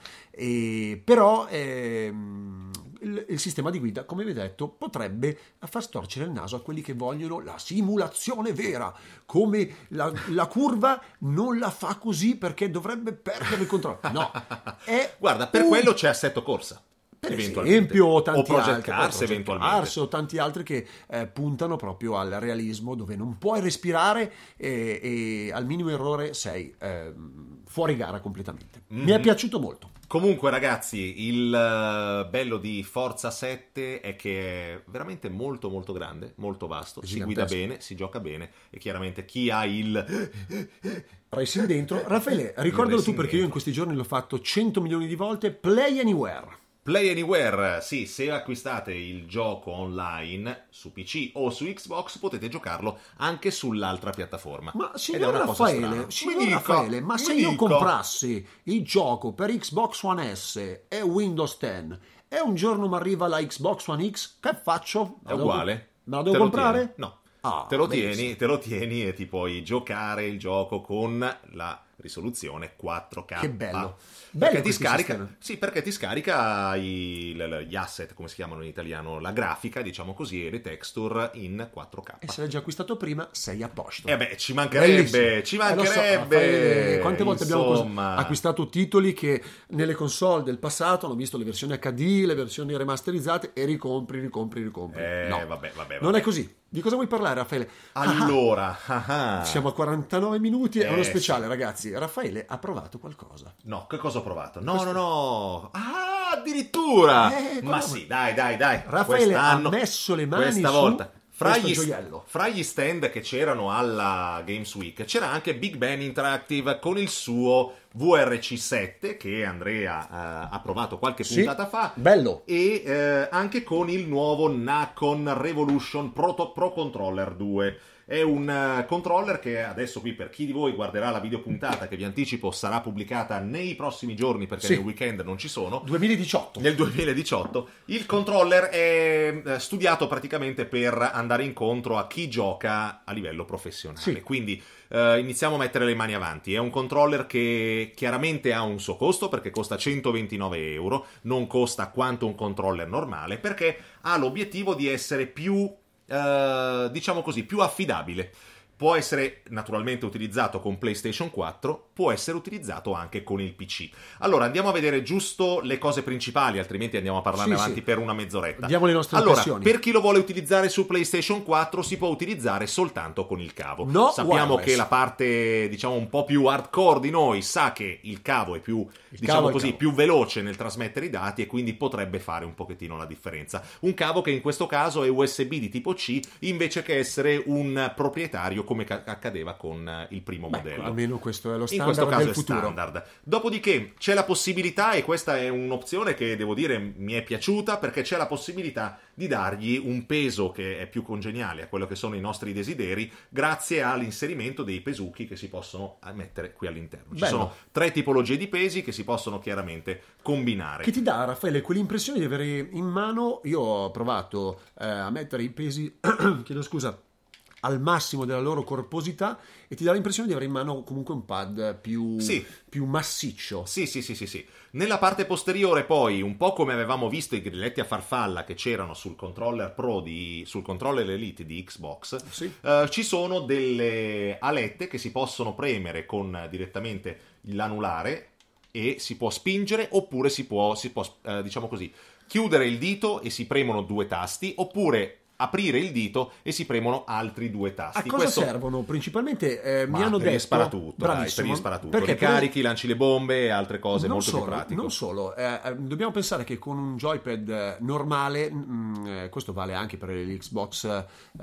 E, però ehm, il, il sistema di guida, come vi ho detto, potrebbe far storcere il naso a quelli che vogliono la simulazione vera, come la, la curva non la fa così perché dovrebbe perdere il controllo. No, è Guarda, per un- quello c'è Assetto Corsa. per eventualmente. esempio, o tanti o Project altri, Cars Project eventualmente. Cars o tanti altri che eh, puntano proprio al realismo, dove non puoi respirare e, e al minimo errore sei eh, fuori gara completamente. Mi è Mhm. piaciuto molto. Comunque ragazzi, il eh, bello di Forza sette è che è veramente molto molto grande, molto vasto, si guida Gigantesco. bene, si gioca bene e chiaramente chi ha il... Racing dentro. Raffaele, ricordalo tu racing perché io in dentro. questi giorni l'ho fatto cento milioni di volte. Play Anywhere. Play Anywhere, sì, se acquistate il gioco online su P C o su Xbox potete giocarlo anche sull'altra piattaforma. Ma Ed è signor una cosa Raffaele, strana. signor Mi dica, Raffaele, ma mi se io dica. comprassi il gioco per Xbox One S e Windows dieci e un giorno mi arriva la Xbox One X, che faccio? È uguale? Me la Te devo lo comprare? tieni? No. Ah, te, lo benissimo. tieni, te lo tieni e ti puoi giocare il gioco con la risoluzione quattro K. Che bello. Perché Bello ti questi scarica, sistemi. sì, perché ti scarica i- l- gli asset, come si chiamano in italiano, la grafica, diciamo così, e le texture in quattro K. E se l'hai già acquistato prima, sei a posto. Eh beh, ci mancherebbe, Bellissimo. ci Eh, lo so, mancherebbe. Raffaele, quante volte abbiamo cos- insomma. acquistato titoli che nelle console del passato hanno visto le versioni H D, le versioni remasterizzate e ricompri, ricompri, ricompri. Eh, no, vabbè, vabbè, non vabbè. è così. Di cosa vuoi parlare, Raffaele? Allora, ah, ah. Siamo a quarantanove minuti, è Eh, uno speciale, ragazzi. Raffaele ha provato qualcosa. No, che cosa ho provato? No, no, no. Ah, addirittura. Eh, Ma come- sì, dai, dai, dai. Raffaele ha Quest'anno- messo le mani questa su volta. Fra questo gli, gioiello. fra gli stand che c'erano alla Games Week c'era anche Big Ben Interactive con il suo V R C sette che Andrea eh, ha provato qualche Sì, puntata fa. bello. E eh, anche con il nuovo Nacon Revolution Pro, Pro Controller due. È un eh, controller che adesso qui per chi di voi guarderà la videopuntata che vi anticipo sarà pubblicata nei prossimi giorni perché Sì. nel weekend non ci sono. duemiladiciotto. Nel duemiladiciotto il controller è eh, studiato praticamente per andare incontro a chi gioca a livello professionale. Sì. Quindi eh, iniziamo a mettere le mani avanti. È un controller che chiaramente ha un suo costo perché costa centoventinove euro, non costa quanto un controller normale perché ha l'obiettivo di essere più, eh, diciamo così, più affidabile. Può essere naturalmente utilizzato con PlayStation quattro, può essere utilizzato anche con il P C. Allora andiamo a vedere giusto le cose principali, altrimenti andiamo a parlarne Sì, avanti sì. per una mezz'oretta. Diamo le nostre allora, impressioni. per chi lo vuole utilizzare su PlayStation quattro si può utilizzare soltanto con il cavo. No Sappiamo wireless. che la parte, diciamo, un po' più hardcore di noi sa che il cavo è più, Il diciamo cavo è il così, cavo. più veloce nel trasmettere i dati e quindi potrebbe fare un pochettino la differenza. Un cavo che in questo caso è U S B di tipo C invece che essere un proprietario come ca- accadeva con eh, il primo Beh, modello. almeno questo è lo In standard questo caso del è futuro. standard. Dopodiché c'è la possibilità, e questa è un'opzione che devo dire mi è piaciuta, perché c'è la possibilità di dargli un peso che è più congeniale a quello che sono i nostri desideri, grazie all'inserimento dei pesucchi che si possono mettere qui all'interno. Ci Bello. sono tre tipologie di pesi che si possono chiaramente combinare. Che ti dà, Raffaele, quell'impressione di avere in mano. Io ho provato eh, a mettere i pesi, chiedo scusa, al massimo della loro corposità e ti dà l'impressione di avere in mano comunque un pad più, Sì. più massiccio. Sì, sì, sì, sì, sì. Nella parte posteriore poi, un po' come avevamo visto i grilletti a farfalla che c'erano sul controller Pro di, sul controller Elite di Xbox, Sì. eh, ci sono delle alette che si possono premere con direttamente l'anulare e si può spingere oppure si può, si può eh, diciamo così, chiudere il dito e si premono due tasti, oppure aprire il dito e si premono altri due tasti. A cosa Questo... servono? Principalmente eh, mi Ma hanno per gli detto... sparatutto, dai, per Bravissimo. gli sparatutto. Perché per- Ricarichi, lanci le bombe e altre cose, non molto solo, più pratico. non solo, eh, eh, dobbiamo pensare che con un joypad eh, normale, mm, eh, questo vale anche per l'Xbox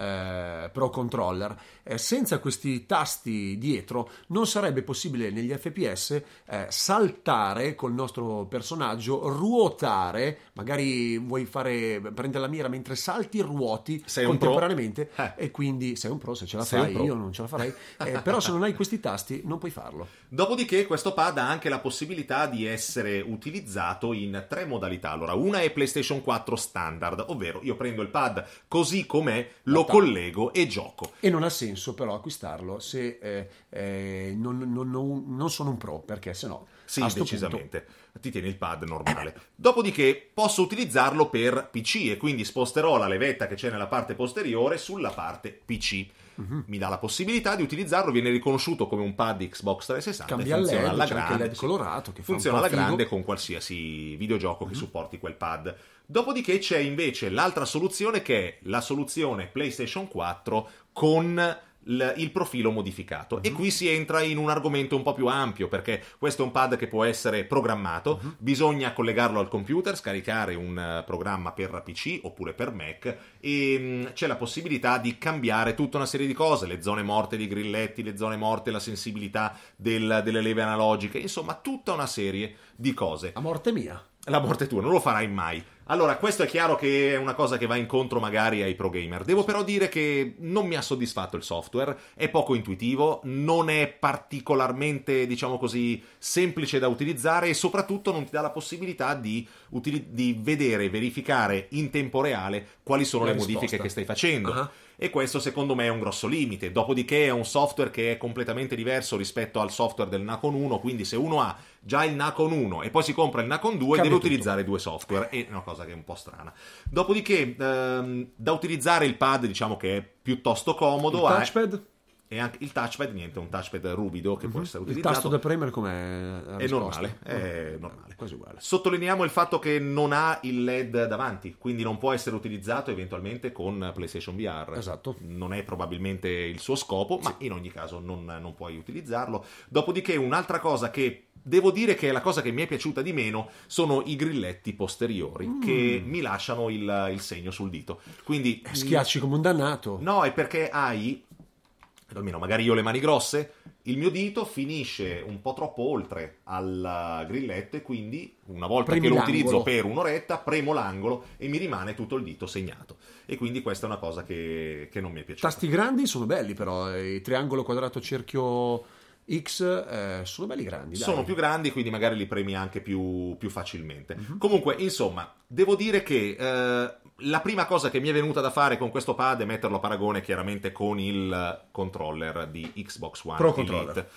eh, Pro Controller, eh, senza questi tasti dietro non sarebbe possibile negli F P S eh, saltare col nostro personaggio, ruotare, magari vuoi fare prendere la mira mentre salti, ruoti Sei un pro? contemporaneamente Eh. e quindi sei un pro se ce la Sei un fai, pro. io non ce la farei, eh, però se non hai questi tasti non puoi farlo. Dopodiché questo pad ha anche la possibilità di essere utilizzato in tre modalità. Allora, una è PlayStation quattro standard, ovvero io prendo il pad così com'è, lo Atta- collego e gioco. E non ha senso però acquistarlo se eh, eh, non, non- non- non sono un pro, perché sennò Sì, a sto decisamente. Ti tieni il pad normale. Dopodiché posso utilizzarlo per P C e quindi sposterò la levetta che c'è nella parte posteriore sulla parte P C. Mhm. Mi dà la possibilità di utilizzarlo, viene riconosciuto come un pad Xbox trecentosessanta. Cambia e il funziona L E D, alla c'è anche il grande. L E D colorato che fa funziona un po' alla grande figo. con qualsiasi videogioco Mhm. che supporti quel pad. Dopodiché c'è invece l'altra soluzione che è la soluzione PlayStation quattro con l- il profilo modificato. E qui si entra in un argomento un po' più ampio, perché questo è un pad che può essere programmato, bisogna collegarlo al computer, scaricare un eh, programma per P C oppure per Mac e mh, c'è la possibilità di cambiare tutta una serie di cose, le zone morte dei grilletti, le zone morte, la sensibilità del- delle leve analogiche, insomma tutta una serie di cose. A morte mia. La morte tua, non lo farai mai. Allora, questo è chiaro che è una cosa che va incontro magari ai pro gamer. Devo però dire che non mi ha soddisfatto il software, è poco intuitivo, non è particolarmente, diciamo così, semplice da utilizzare e soprattutto non ti dà la possibilità di, utili- di vedere, verificare in tempo reale quali sono La le risposta. modifiche che stai facendo. Ah. E questo secondo me è un grosso limite. Dopodiché è un software che è completamente diverso rispetto al software del Nacon uno, quindi se uno ha già il Nacon uno e poi si compra il Nacon due Cambia deve tutto. utilizzare due software, è una cosa che è un po' strana. Dopodiché ehm, da utilizzare il pad diciamo che è piuttosto comodo, Il ha- touchpad? e anche il touchpad, niente, è un touchpad ruvido che può essere Il utilizzato. tasto da premere com'è? la È risposta? normale, è normale. Quasi uguale. Sottolineiamo il fatto che non ha il L E D davanti, quindi non può essere utilizzato eventualmente con PlayStation V R. Esatto. Non è probabilmente il suo scopo, ma in ogni caso non, non puoi utilizzarlo. Dopodiché un'altra cosa che devo dire che è la cosa che mi è piaciuta di meno sono i grilletti posteriori Mm. che mi lasciano il, il segno sul dito. Quindi Schiacci come un dannato. No, è perché hai, almeno magari io ho le mani grosse, il mio dito finisce un po' troppo oltre al grilletto e quindi una volta Premi che lo l'angolo. utilizzo per un'oretta premo l'angolo e mi rimane tutto il dito segnato. E quindi questa è una cosa che, che non mi è piaciuta. Tasti grandi sono belli però, eh, triangolo, quadrato, cerchio, X eh, sono belli grandi. Dai. Sono più grandi, quindi magari li premi anche più, più facilmente. Mhm. Comunque, insomma, devo dire che eh, la prima cosa che mi è venuta da fare con questo pad è metterlo a paragone chiaramente con il controller di Xbox One Pro Elite. controller.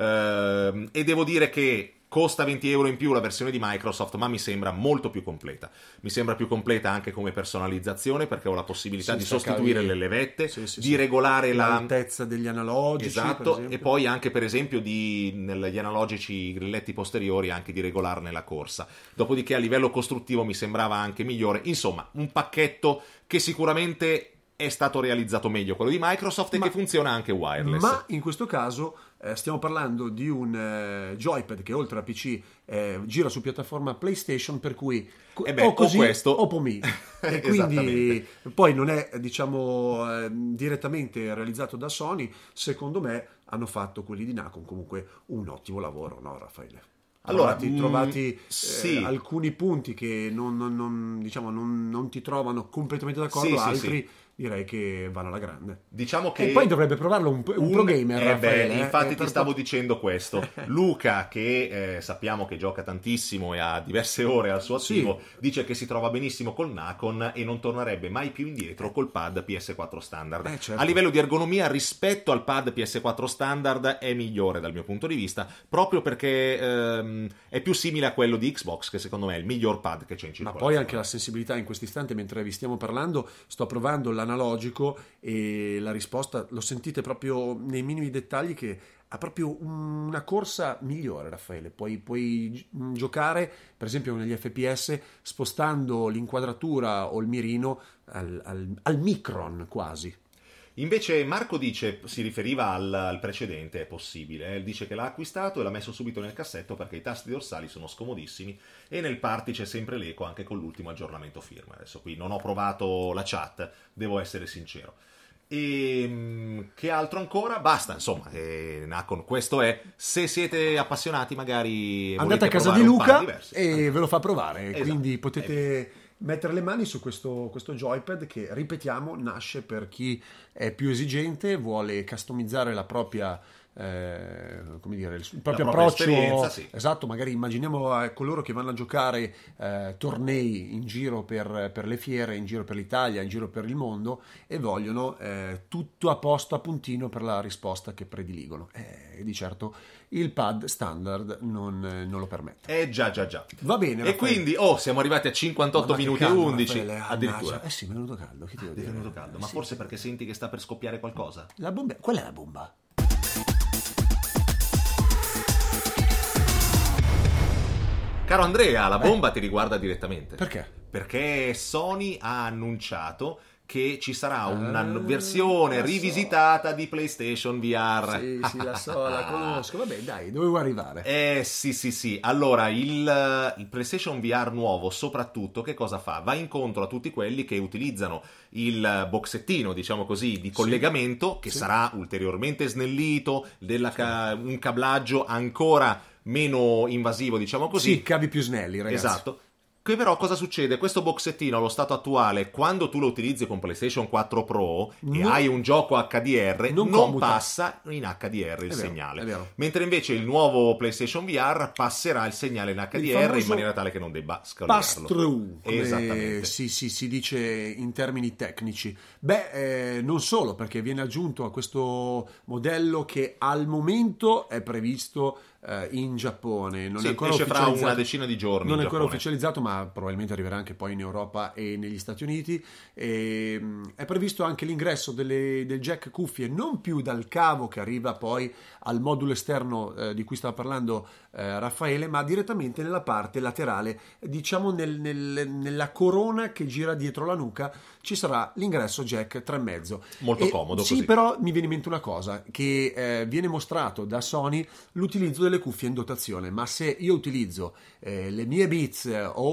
Ehm, e devo dire che costa venti euro in più la versione di Microsoft, ma mi sembra molto più completa. Mi sembra più completa anche come personalizzazione, perché ho la possibilità Sì, di staccavi- sostituire le levette, Sì, sì, di sì. regolare la... l'altezza degli analogici. per Esatto, esempio. e poi anche per esempio di, negli analogici i grilletti posteriori anche di regolarne la corsa. Dopodiché a livello costruttivo mi sembrava anche migliore. Insomma, un pacchetto che sicuramente è stato realizzato meglio quello di Microsoft e Ma- che funziona anche wireless. Ma in questo caso eh, stiamo parlando di un eh, joypad che oltre a P C eh, gira su piattaforma PlayStation, per cui co- Eh beh, o così o questo- o pomi. E quindi Esattamente. poi non è diciamo eh, direttamente realizzato da Sony. Secondo me hanno fatto quelli di Nacon comunque un ottimo lavoro, no Raffaele? Allora, trovati, mm, trovati, eh, sì. alcuni punti che non, non- non, diciamo, non, non ti trovano completamente d'accordo, Sì, sì, altri sì. direi che vanno alla grande. Diciamo che E poi dovrebbe provarlo un, un pro gamer, eh beh, Raffaele, eh, infatti eh, ti per- stavo dicendo questo. Luca, che eh, sappiamo che gioca tantissimo e ha diverse ore al suo attivo, dice che si trova benissimo col Nacon e non tornerebbe mai più indietro col pad P S quattro standard. Eh, certo. A livello di ergonomia rispetto al pad P S quattro standard è migliore dal mio punto di vista, proprio perché ehm, è più simile a quello di Xbox, che secondo me è il miglior pad che c'è in Ma circolazione. poi anche la sensibilità in questo istante, mentre vi stiamo parlando, sto provando l'analogico e la risposta lo sentite proprio nei minimi dettagli che ha proprio una corsa migliore, Raffaele. Puoi, puoi gi- giocare, per esempio, negli F P S spostando l'inquadratura o il mirino al, al, al micron quasi. Invece Marco dice, si riferiva al, al precedente, è possibile, eh? Dice che l'ha acquistato e l'ha messo subito nel cassetto perché i tasti dorsali sono scomodissimi e nel party c'è sempre l'eco anche con l'ultimo aggiornamento firmware. Adesso qui non ho provato la chat, devo essere sincero. E che altro ancora? Basta, insomma, eh, Nacon, questo è. Se siete appassionati magari andate a volete casa di provare un Luca par diversi. e ve lo fa provare, Esatto. quindi potete mettere le mani su questo, questo joypad che, ripetiamo, nasce per chi è più esigente, vuole customizzare la propria eh, come dire, il proprio propria approccio, esperienza, sì. esatto. Magari immaginiamo eh, coloro che vanno a giocare eh, tornei in giro per, per le fiere, in giro per l'Italia, in giro per il mondo e vogliono eh, tutto a posto, a puntino per la risposta che prediligono. E di certo il pad standard non, eh, non lo permette. Eh già già già. Va bene, E Raffaele. quindi, oh, siamo arrivati a cinquantotto Madonna, che minuti e caldo, undici Raffaele, addirittura. ammazza. Eh sì, mi è venuto caldo, che ti devo Ti è dire? venuto caldo, ma Sì. forse perché senti che sta per scoppiare qualcosa? La bomba, qual è la bomba? Caro Andrea, la bomba ti riguarda direttamente. Perché? Perché Sony ha annunciato che ci sarà una Ah, versione la so. rivisitata di PlayStation V R. Sì, sì, la so, la conosco. Vabbè, dai, dovevo arrivare. Eh sì sì sì, allora il, il PlayStation V R nuovo soprattutto che cosa fa? Va incontro a tutti quelli che utilizzano il boxettino, diciamo così, di collegamento che Sì. sarà ulteriormente snellito, della ca- un cablaggio ancora meno invasivo, diciamo così. Sì, cavi più snelli, ragazzi. Esatto. Che però cosa succede? Questo boxettino allo stato attuale, quando tu lo utilizzi con PlayStation quattro Pro e Non- hai un gioco H D R, Non non, commuta. passa in H D R il È vero, segnale. è vero. Mentre invece il nuovo PlayStation V R passerà il segnale in H D Il R in famoso maniera tale che non debba scalarlo. Pass-through, come Esattamente. si, si, si dice in termini tecnici. Beh, eh, non solo, perché viene aggiunto a questo modello che al momento è previsto eh, in Giappone. Non Sì, è ancora esce fra ufficializzato. una decina di giorni Non in è ancora Giappone. ufficializzato, ma probabilmente arriverà anche poi in Europa e negli Stati Uniti. E, mh, è previsto anche l'ingresso delle- del jack cuffie, non più dal cavo che arriva poi al modulo esterno eh, di cui stava parlando eh, Raffaele, ma direttamente nella parte laterale, diciamo nel- nel- nella corona che gira dietro la nuca, ci sarà l'ingresso jack tre e mezzo. Molto E comodo sì, così. però mi viene in mente una cosa, che eh, viene mostrato da Sony l'utilizzo delle cuffie in dotazione, ma se io utilizzo eh, le mie Beats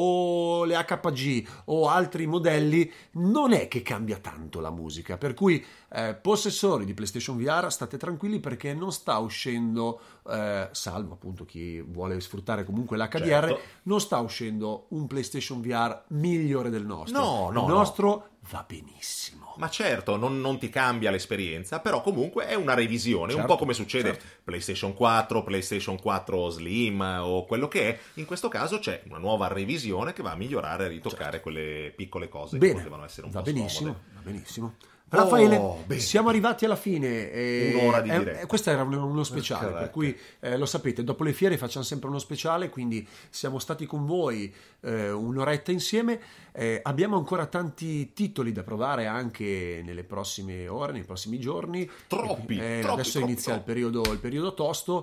o le H G o altri modelli, non è che cambia tanto la musica, per cui eh, possessori di PlayStation V R state tranquilli perché non sta uscendo, eh, salvo appunto chi vuole sfruttare comunque l'H D R, Certo. non sta uscendo un PlayStation V R migliore del nostro. No, no, il no. nostro va benissimo. Ma certo, non, non ti cambia l'esperienza, però comunque è una revisione, un Certo, po' come succede certo. PlayStation quattro, PlayStation quattro Slim o quello che è. In questo caso c'è una nuova revisione che va a migliorare e ritoccare quelle piccole cose che Bene, potevano essere un va po' benissimo, scomode. va benissimo. Oh, Raffaele, bene. siamo arrivati alla fine. eh, Un'ora di eh, diretta. eh, questo era uno, uno speciale, Corretto. per cui eh, lo sapete, dopo le fiere facciamo sempre uno speciale, quindi siamo stati con voi eh, un'oretta insieme. Eh, abbiamo ancora tanti titoli da provare anche nelle prossime ore, nei prossimi giorni. Troppi, Eh, troppi, adesso troppi, inizia troppi. Il, periodo, il periodo tosto.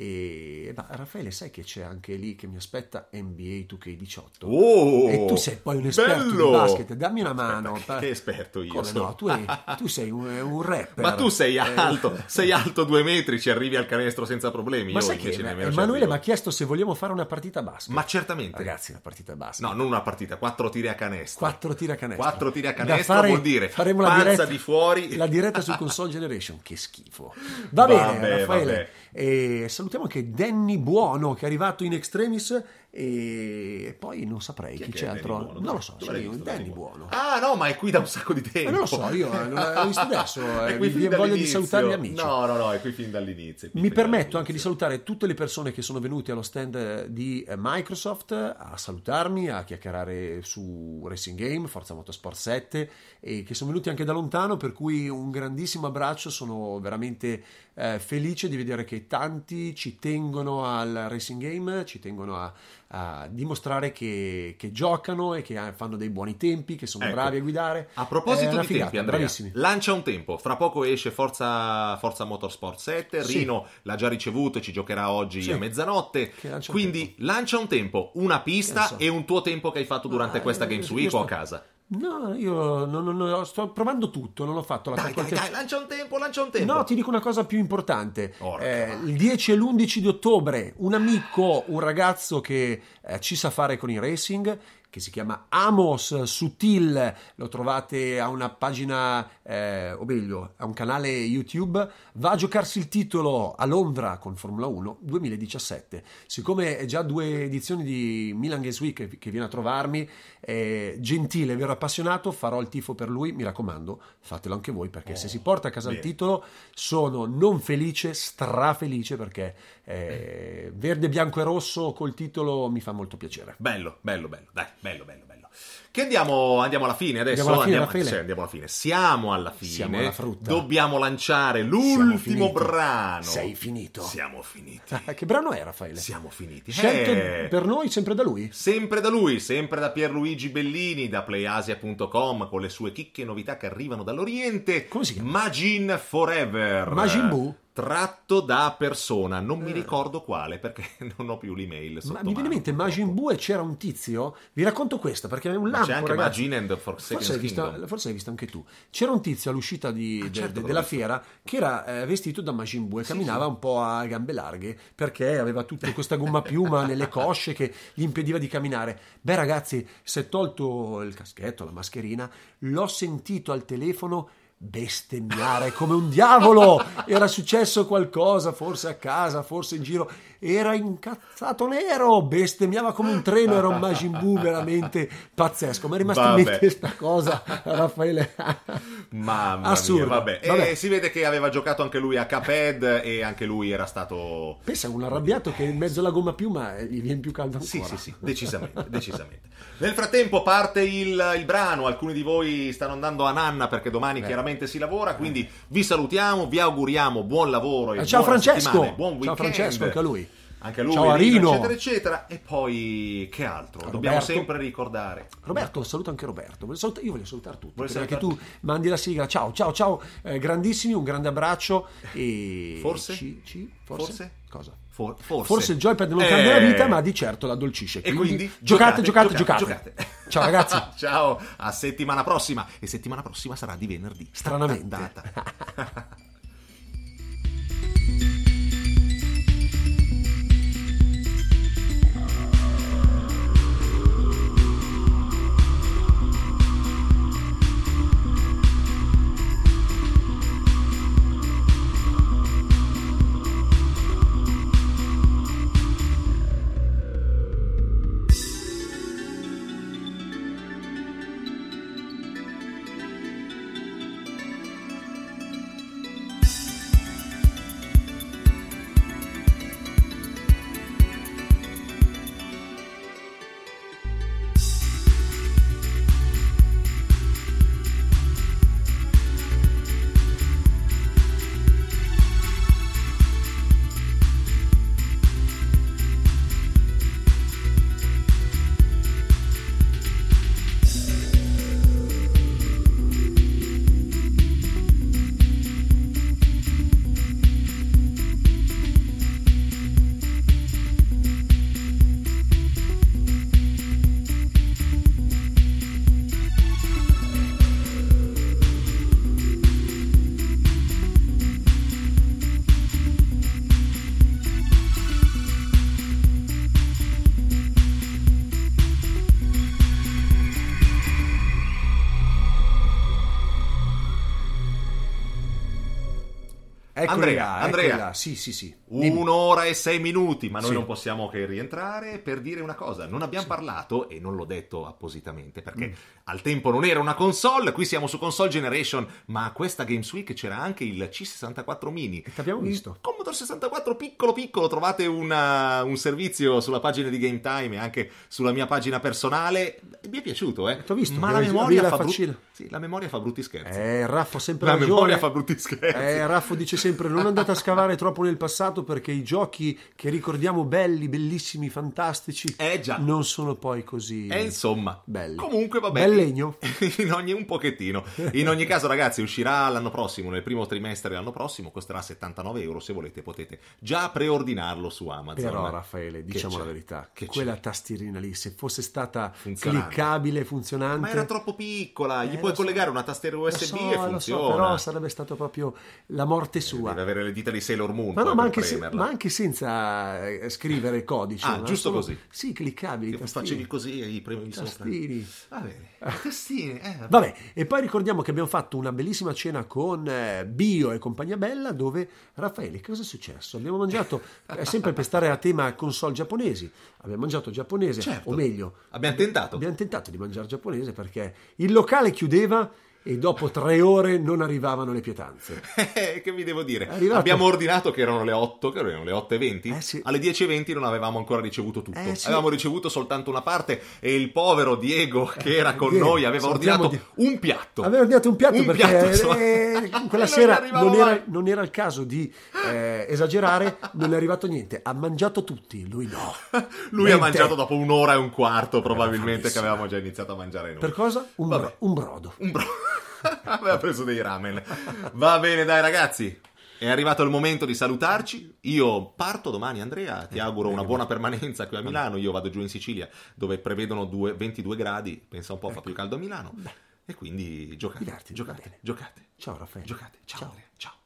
E ma, Raffaele, sai che c'è anche lì che mi aspetta N B A due K diciotto? Oh, E tu sei poi un esperto bello! di basket, dammi una mano. Aspetta, che esperto io Come sono? no, tu, hai- tu sei un, un rapper. Ma tu sei Eh, alto, sei alto due metri, ci arrivi al canestro senza problemi. Ma Io sai che invece nemmeno ci Emanuele arrivo. mi ha chiesto se vogliamo fare una partita basket. Ma certamente. Ragazzi, una partita basket. No, non una partita, quattro tiri a canestro. Quattro tiri a canestro. Quattro tiri a Da canestro fare- vuol dire faremo la panza diretta, di fuori. La diretta su Console Generation, che schifo. Va bene, Vabbè, Raffaele. vabbè. E salutiamo anche Danny Buono che è arrivato in extremis e poi non saprei chi, Chi è che c'è è altro. Danny Buono? Non lo so, Dove l'hai sì, visto, Danny Danny Buono. Ah no, ma è qui da un sacco di tempo. Ma non lo so, io eh, non l'ho visto adesso, eh, È qui mi fin viene voglia di dall'inizio. salutare gli amici. No, no, no, è qui fin dall'inizio. è qui Mi fin permetto anche di dall'inizio. salutare tutte le persone che sono venute allo stand eh, di eh, Microsoft a salutarmi, a chiacchierare su Racing Game, Forza Motorsport sette e che sono venuti anche da lontano, per cui un grandissimo abbraccio, sono veramente eh, felice di vedere che tanti ci tengono al Racing Game, ci tengono a, a dimostrare che, che giocano e che fanno dei buoni tempi, che sono Ecco. bravi a guidare. A È proposito una di figata, tempi, Andrea, bravissimi. lancia un tempo. Fra poco esce Forza, Forza Motorsport sette. Sì. Rino l'ha già ricevuto e ci giocherà oggi Sì. a mezzanotte. Che lancia un Quindi lancia un tempo, una pista Che ne so. e un tuo tempo che hai fatto durante Ah, questa io- Games io Week o a sto- casa. No, io non, non- non- sto provando tutto, non ho fatto la Dai, dai, calcolazione. dai, lancia un tempo, lancia un tempo. No, ti dico una cosa più importante. Porca Eh, vacca. il dieci e l'undici di ottobre, un amico, un ragazzo che eh, ci sa fare con i racing, che si chiama Amos Sutil, lo trovate a una pagina, eh, o meglio, a un canale YouTube, va a giocarsi il titolo a Londra con Formula uno duemiladiciassette. Siccome è già due edizioni di Milan Games Week che, che viene a trovarmi, è gentile, vero appassionato, farò il tifo per lui, mi raccomando, fatelo anche voi, perché se si porta a casa il bene. titolo sono non felice, strafelice, perché eh, verde, bianco e rosso col titolo mi fa molto piacere. Bello, bello, bello, dai, bello, bello, bello. Che andiamo, andiamo alla fine adesso? Andiamo alla fine, andiamo, Raffaele? sì, andiamo alla fine. Siamo alla fine. Siamo alla frutta. Dobbiamo lanciare Siamo l'ultimo finiti. brano. Sei finito. Siamo finiti. Ah, che brano è, Raffaele? Siamo finiti. Scelto Eh, per noi, sempre da lui? Sempre da lui, sempre da Pierluigi Bellini, da playasia punto com, con le sue chicche e novità che arrivano dall'Oriente. Come si chiama? Majin Forever. Majin Buu? Tratto da Persona, non mi ricordo quale perché non ho più l'email sotto Ma mi viene in mano, mente purtroppo. Majin Buu e c'era un tizio, vi racconto questa perché è un Ma lampo, c'è anche ragazzi. Majin and the Forsaken Forse hai, visto, Kingdom. forse hai visto anche tu. C'era un tizio all'uscita di- de- certo de- che della l'ho visto. fiera che era eh, vestito da Majin Buu e camminava un po' a gambe larghe perché aveva tutta questa gomma piuma nelle cosce che gli impediva di camminare. Beh ragazzi, si è tolto il caschetto, la mascherina, l'ho sentito al telefono bestemmiare come un diavolo. Era successo qualcosa, forse a casa, forse in giro. Era incazzato nero, bestemmiava come un treno. Era un Majin Buu veramente pazzesco. Mi è rimasta in Vabbè. mente questa cosa, Raffaele. Mamma Assurdo. mia, vabbè. Vabbè. E si vede che aveva giocato anche lui a Cuphead e anche lui era stato... Pensa a un arrabbiato che in mezzo alla gomma piuma gli viene più caldo ancora. Sì, sì, sì, decisamente, decisamente. Nel frattempo parte il, il brano, alcuni di voi stanno andando a nanna perché domani Eh. chiaramente si lavora, quindi vi salutiamo, vi auguriamo buon lavoro e Eh, ciao buona Francesco. settimana, buon Ciao weekend. Francesco, anche a lui. Anche a lui, Ciao a Rino, Rino. eccetera, eccetera. E poi che altro? Dobbiamo Roberto. sempre ricordare. Roberto, saluto anche Roberto. Voglio saluta- Io voglio salutare tutti. Vuoi Perché salutare tu mandi la sigla. Ciao, ciao, ciao. Eh, grandissimi, un grande abbraccio. E Forse? Ci, ci- forse? Forse? Cosa? For- forse. Forse il joypad non Eh. cambia la vita, ma di certo la addolcisce. E quindi giocate, giocate, giocate. giocate. Ciao ragazzi. Ciao, a settimana prossima. E settimana prossima sarà di venerdì. Stranamente. Data. Eccoli Andrea, là, Andrea. eccoli là. Sì, sì, sì. Dimmi. Un'ora e sei minuti, ma noi Sì. non possiamo che rientrare per dire una cosa. Non abbiamo parlato, e non l'ho detto appositamente, perché Mm. al tempo non era una console, qui siamo su Console Generation, ma a questa Games Week c'era anche il C sessantaquattro mini. t'abbiamo Un visto. Commodore sessantaquattro piccolo piccolo, trovate una- un servizio sulla pagina di Game Time e anche sulla mia pagina personale. Mi è piaciuto, eh. T'ho visto, ma la avevi- memoria, avevi fa la brutti... faccina. sì, la memoria fa brutti scherzi. Eh, Raffo sempre la ragione. memoria fa brutti scherzi. Eh, Raffo dice sempre, non andate a scavare troppo nel passato, perché i giochi che ricordiamo belli, bellissimi, fantastici, Eh già. non sono poi così E insomma, belli. comunque vabbè. Bel legno. In ogni, un pochettino. In ogni caso, ragazzi, uscirà l'anno prossimo, nel primo trimestre dell'anno prossimo, costerà settantanove euro. Se volete potete già preordinarlo su Amazon. Però Raffaele, Che diciamo c'è? la verità, Che quella c'è? tastierina lì, se fosse stata Funzionante. cliccabile, funzionante, Ma era troppo piccola, gli Eh, puoi lo so. collegare una tastiera U S B Lo so, e lo so, funziona. però sarebbe stato proprio la morte sua. Deve avere le dita di Sailor Moon. Ma, no, poi ma, per anche se- premerla. ma anche senza eh, scrivere codice. Ah, ma giusto solo- così. Sì, cliccabili. Che tastini. facevi così e gli premi sopra. Tastini. Va bene. Tastini, eh, vabbè. Vabbè, e poi ricordiamo che abbiamo fatto una bellissima cena con eh, Bio e compagnia bella, dove Raffaele, cosa è successo? Abbiamo mangiato, eh, sempre per stare a tema console giapponesi, abbiamo mangiato giapponese, Certo. o meglio, Abbiamo tentato. abbiamo tentato di mangiare giapponese perché il locale chiudeva e dopo tre ore non arrivavano le pietanze. Eh, che vi devo dire? È arrivato- Abbiamo ordinato che erano le otto, che erano le otto e venti. Eh, sì. Alle dieci e venti non avevamo ancora ricevuto tutto. Eh, sì. Avevamo ricevuto soltanto una parte e il povero Diego che era con Diego, noi aveva salutiamo ordinato Di- un piatto. Aveva ordinato un piatto Un perché piatto, insomma. eh, quella E sera non gli arrivava non era, mai. non era il caso di eh, esagerare, non è arrivato niente, ha mangiato tutti, lui no. Lui Niente. ha mangiato dopo un'ora e un quarto probabilmente, che bravissimo. avevamo già iniziato a mangiare noi. Per cosa? Un, Vabbè. bro- un brodo. Un bro... Aveva preso dei ramen. Va bene, dai ragazzi. È arrivato il momento di salutarci. Io parto domani, Andrea. Ti auguro una buona permanenza qui a Milano. Io vado giù in Sicilia, dove prevedono due- ventidue gradi. Pensa un po', fa più caldo a Milano. E quindi giocate, Divertiti, va giocate, bene. giocate. Ciao Raffaele. Giocate. Ciao, Ciao. Andrea. Ciao.